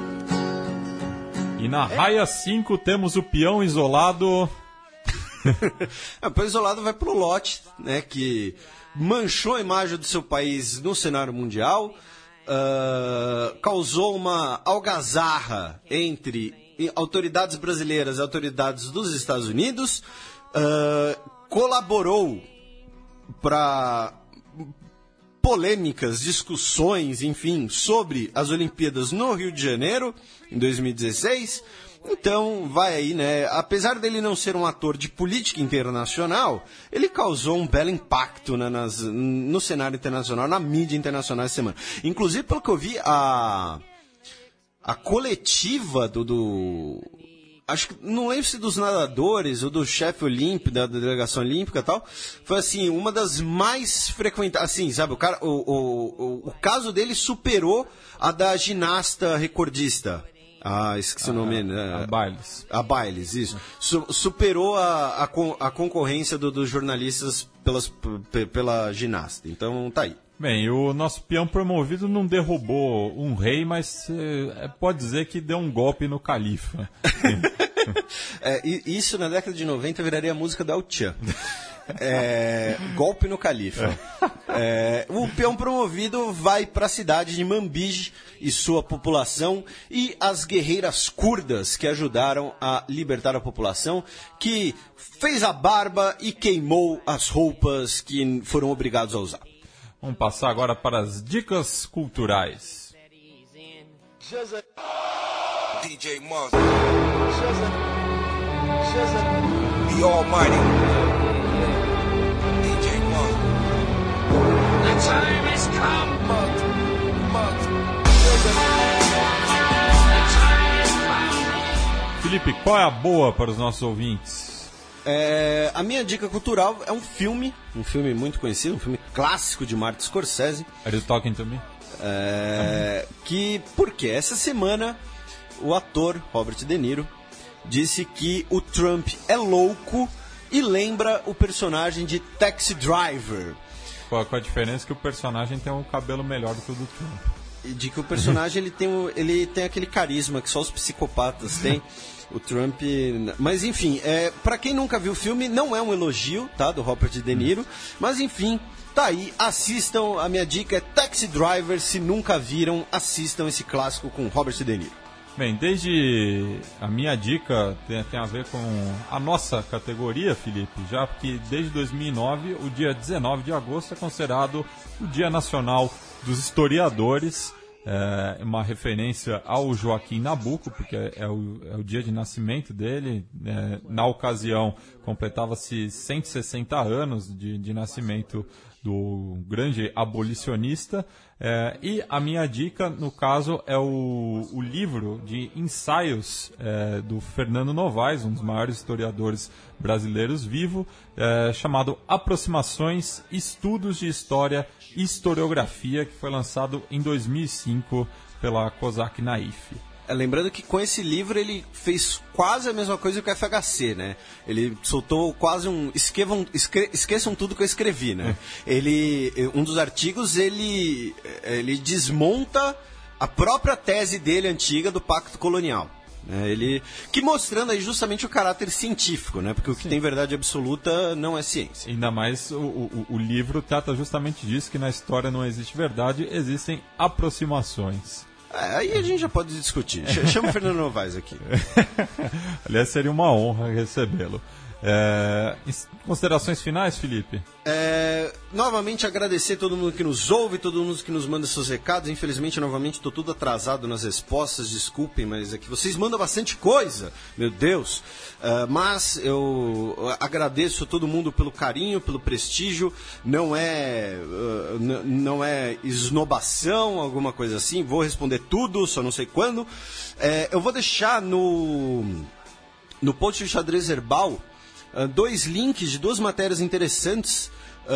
E na raia cinco temos o peão isolado. O peão isolado vai pro lote, né, que manchou a imagem do seu país no cenário mundial, uh, causou uma algazarra entre autoridades brasileiras e autoridades dos Estados Unidos, uh, colaborou para polêmicas, discussões, enfim, sobre as Olimpíadas no Rio de Janeiro, em dois mil e dezesseis. Então, vai aí, né? Apesar dele não ser um ator de política internacional, ele causou um belo impacto, né, nas, no cenário internacional, na mídia internacional essa semana. Inclusive, pelo que eu vi, a, a coletiva do... do acho que, não lembro se dos nadadores ou do chefe olímpico, da, da delegação olímpica e tal, foi assim, uma das mais frequentadas, assim, sabe, o, cara, o, o, o, o caso dele superou a da ginasta recordista. Ah, esqueci a, o nome, né? A Biles. A Biles, isso. Su- superou a, a, a concorrência do, dos jornalistas pelas, p- pela ginasta. Então, tá aí. Bem, o nosso peão promovido não derrubou um rei, mas é, pode dizer que deu um golpe no califa. É, isso na década de noventa viraria a música da El-Chan. É, golpe no califa. É, o peão promovido vai para a cidade de Manbij e sua população e as guerreiras curdas que ajudaram a libertar a população, que fez a barba e queimou as roupas que foram obrigados a usar. Vamos passar agora para as dicas culturais. D J Muzz, the Almighty, D J Muzz. The time has come, Muzz, Muzz. Felipe, qual é a boa para os nossos ouvintes? É, a minha dica cultural é um filme, um filme muito conhecido, um filme clássico de Martin Scorsese. Are you talking to me? É, que, porque essa semana o ator Robert De Niro disse que o Trump é louco e lembra o personagem de Taxi Driver. Qual, qual a diferença? Que o personagem tem um cabelo melhor do que o do Trump. E de que o personagem ele tem, ele tem aquele carisma que só os psicopatas têm. O Trump... Mas, enfim, é, pra quem nunca viu o filme, não é um elogio, tá, do Robert De Niro. Mas, enfim, tá aí. Assistam. A minha dica é Taxi Driver. Se nunca viram, assistam esse clássico com Robert De Niro. Bem, desde... A minha dica tem, tem a ver com a nossa categoria, Felipe. Já que desde dois mil e nove, o dia dezenove de agosto é considerado o Dia Nacional dos Historiadores. É uma referência ao Joaquim Nabuco, porque é o, é o dia de nascimento dele. É, na ocasião, completava-se cento e sessenta anos de, de nascimento do grande abolicionista. É, e a minha dica, no caso, é o, o livro de ensaios é, do Fernando Novaes, um dos maiores historiadores brasileiros vivo, é, chamado Aproximações, Estudos de História e Historiografia, que foi lançado em dois mil e cinco pela Cosac Naif. É, lembrando que com esse livro ele fez quase a mesma coisa que o F H C, né? Ele soltou quase um... Esquevam, escre, esqueçam tudo que eu escrevi, né? É. Ele, um dos artigos, ele, ele desmonta a própria tese dele antiga do Pacto Colonial. Né? Ele, que mostrando aí justamente o caráter científico, né? Porque o que Sim. tem verdade absoluta não é ciência. Ainda mais o, o, o livro trata justamente disso, que na história não existe verdade, existem aproximações. É, aí a gente já pode discutir. Chama o Fernando Novaes aqui. Aliás, seria uma honra recebê-lo. É, considerações finais, Felipe? É, novamente agradecer todo mundo que nos ouve, todo mundo que nos manda seus recados. Infelizmente, novamente, estou tudo atrasado nas respostas, desculpem, mas é que vocês mandam bastante coisa, meu Deus. Uh, mas eu agradeço a todo mundo pelo carinho, pelo prestígio. Não é, uh, n- não é esnobação, alguma coisa assim. Vou responder tudo, só não sei quando. É, eu vou deixar no, no post do Xadrez Herbal Uh, dois links de duas matérias interessantes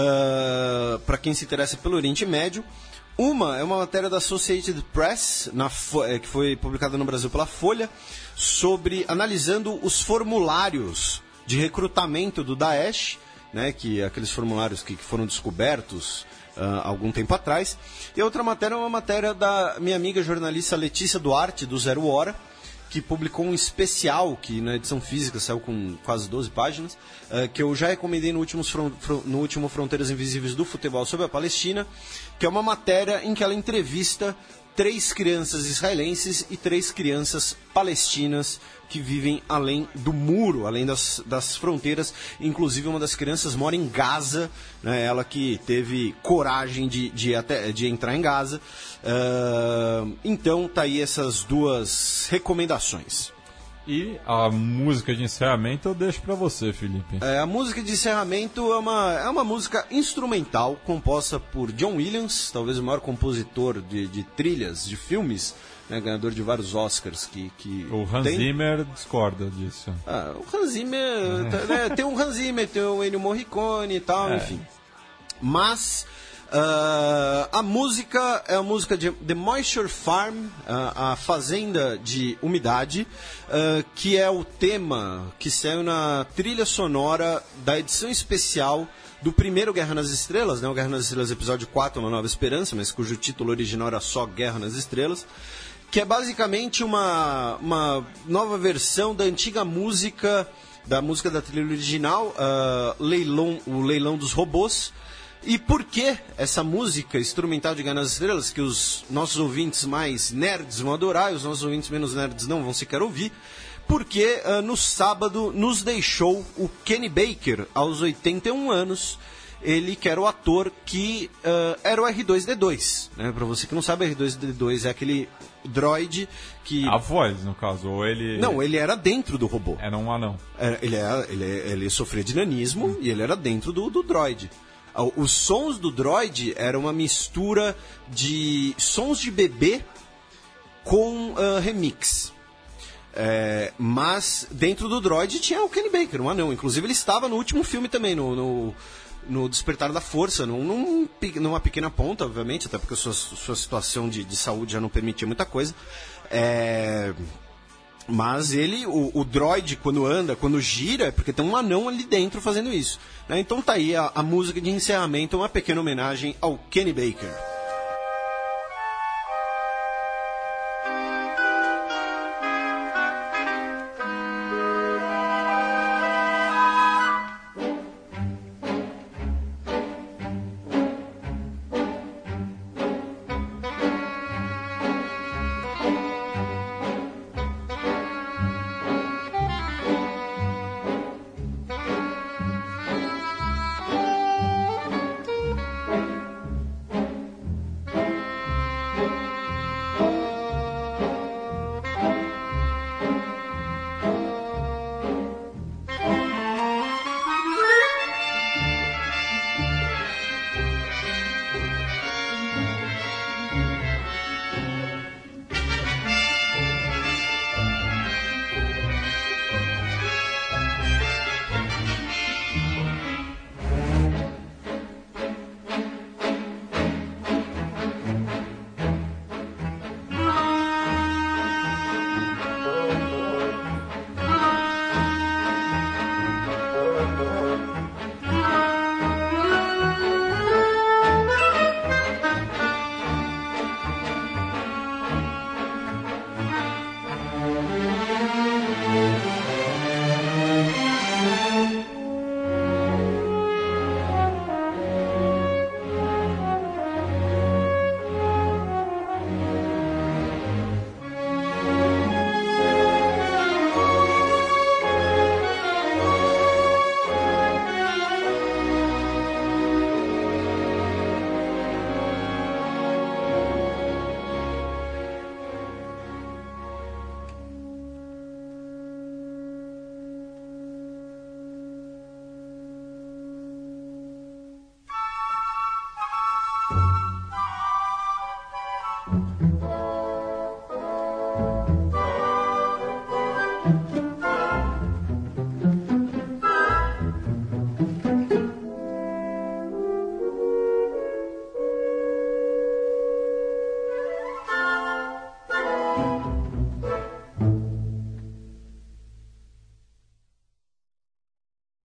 uh, para quem se interessa pelo Oriente Médio. Uma é uma matéria da Associated Press, na, que foi publicada no Brasil pela Folha, sobre analisando os formulários de recrutamento do Daesh, né, que aqueles formulários que, que foram descobertos há uh, algum tempo atrás. E a outra matéria é uma matéria da minha amiga jornalista Letícia Duarte, do Zero Hora, que publicou um especial, que na edição física saiu com quase doze páginas, uh, que eu já recomendei no, últimos fron- fron- no último Fronteiras Invisíveis do Futebol sobre a Palestina, que é uma matéria em que ela entrevista três crianças israelenses e três crianças palestinas que vivem além do muro, além das, das fronteiras. Inclusive, uma das crianças mora em Gaza, né, ela que teve coragem de, de, até, de entrar em Gaza. Uh, então, tá aí essas duas recomendações. E a música de encerramento eu deixo pra você, Felipe. É, a música de encerramento é uma, é uma música instrumental composta por John Williams, talvez o maior compositor de, de trilhas de filmes, né, ganhador de vários Oscars. Que, que o Hans tem... Zimmer discorda disso. Ah, o Hans Zimmer, é. né, tem um Hans Zimmer, tem o Ennio Morricone e tal, é. enfim. Mas uh, a música é a música de The Moisture Farm, uh, a fazenda de umidade, uh, que é o tema que saiu na trilha sonora da edição especial do primeiro Guerra nas Estrelas, né, o Guerra nas Estrelas episódio quatro, Uma Nova Esperança, mas cujo título original era só Guerra nas Estrelas, que é basicamente uma, uma nova versão da antiga música, da música da trilha original, uh, Leilão, o Leilão dos Robôs. E por que essa música instrumental de Guerra nas Estrelas, que os nossos ouvintes mais nerds vão adorar e os nossos ouvintes menos nerds não vão sequer ouvir? Porque uh, no sábado nos deixou o Kenny Baker, aos oitenta e um anos, ele que era o ator que uh, era o R dois D dois. Né? Para você que não sabe, R dois D dois é aquele droid que... A voz, no caso, ou ele... Não, ele era dentro do robô. Era um anão. Era, ele, era, ele, ele sofria de nanismo hum. e ele era dentro do, do droid. Os sons do droid eram uma mistura de sons de bebê com uh, remix. É, mas dentro do droid tinha o Kenny Baker, um anão. Inclusive ele estava no último filme também, no, no, no Despertar da Força, num, num, numa pequena ponta, obviamente, até porque a sua, sua situação de, de saúde já não permitia muita coisa. É, mas ele, o, o droid, quando anda, quando gira, é porque tem um anão ali dentro fazendo isso. Né? Então tá aí a, a música de encerramento, uma pequena homenagem ao Kenny Baker.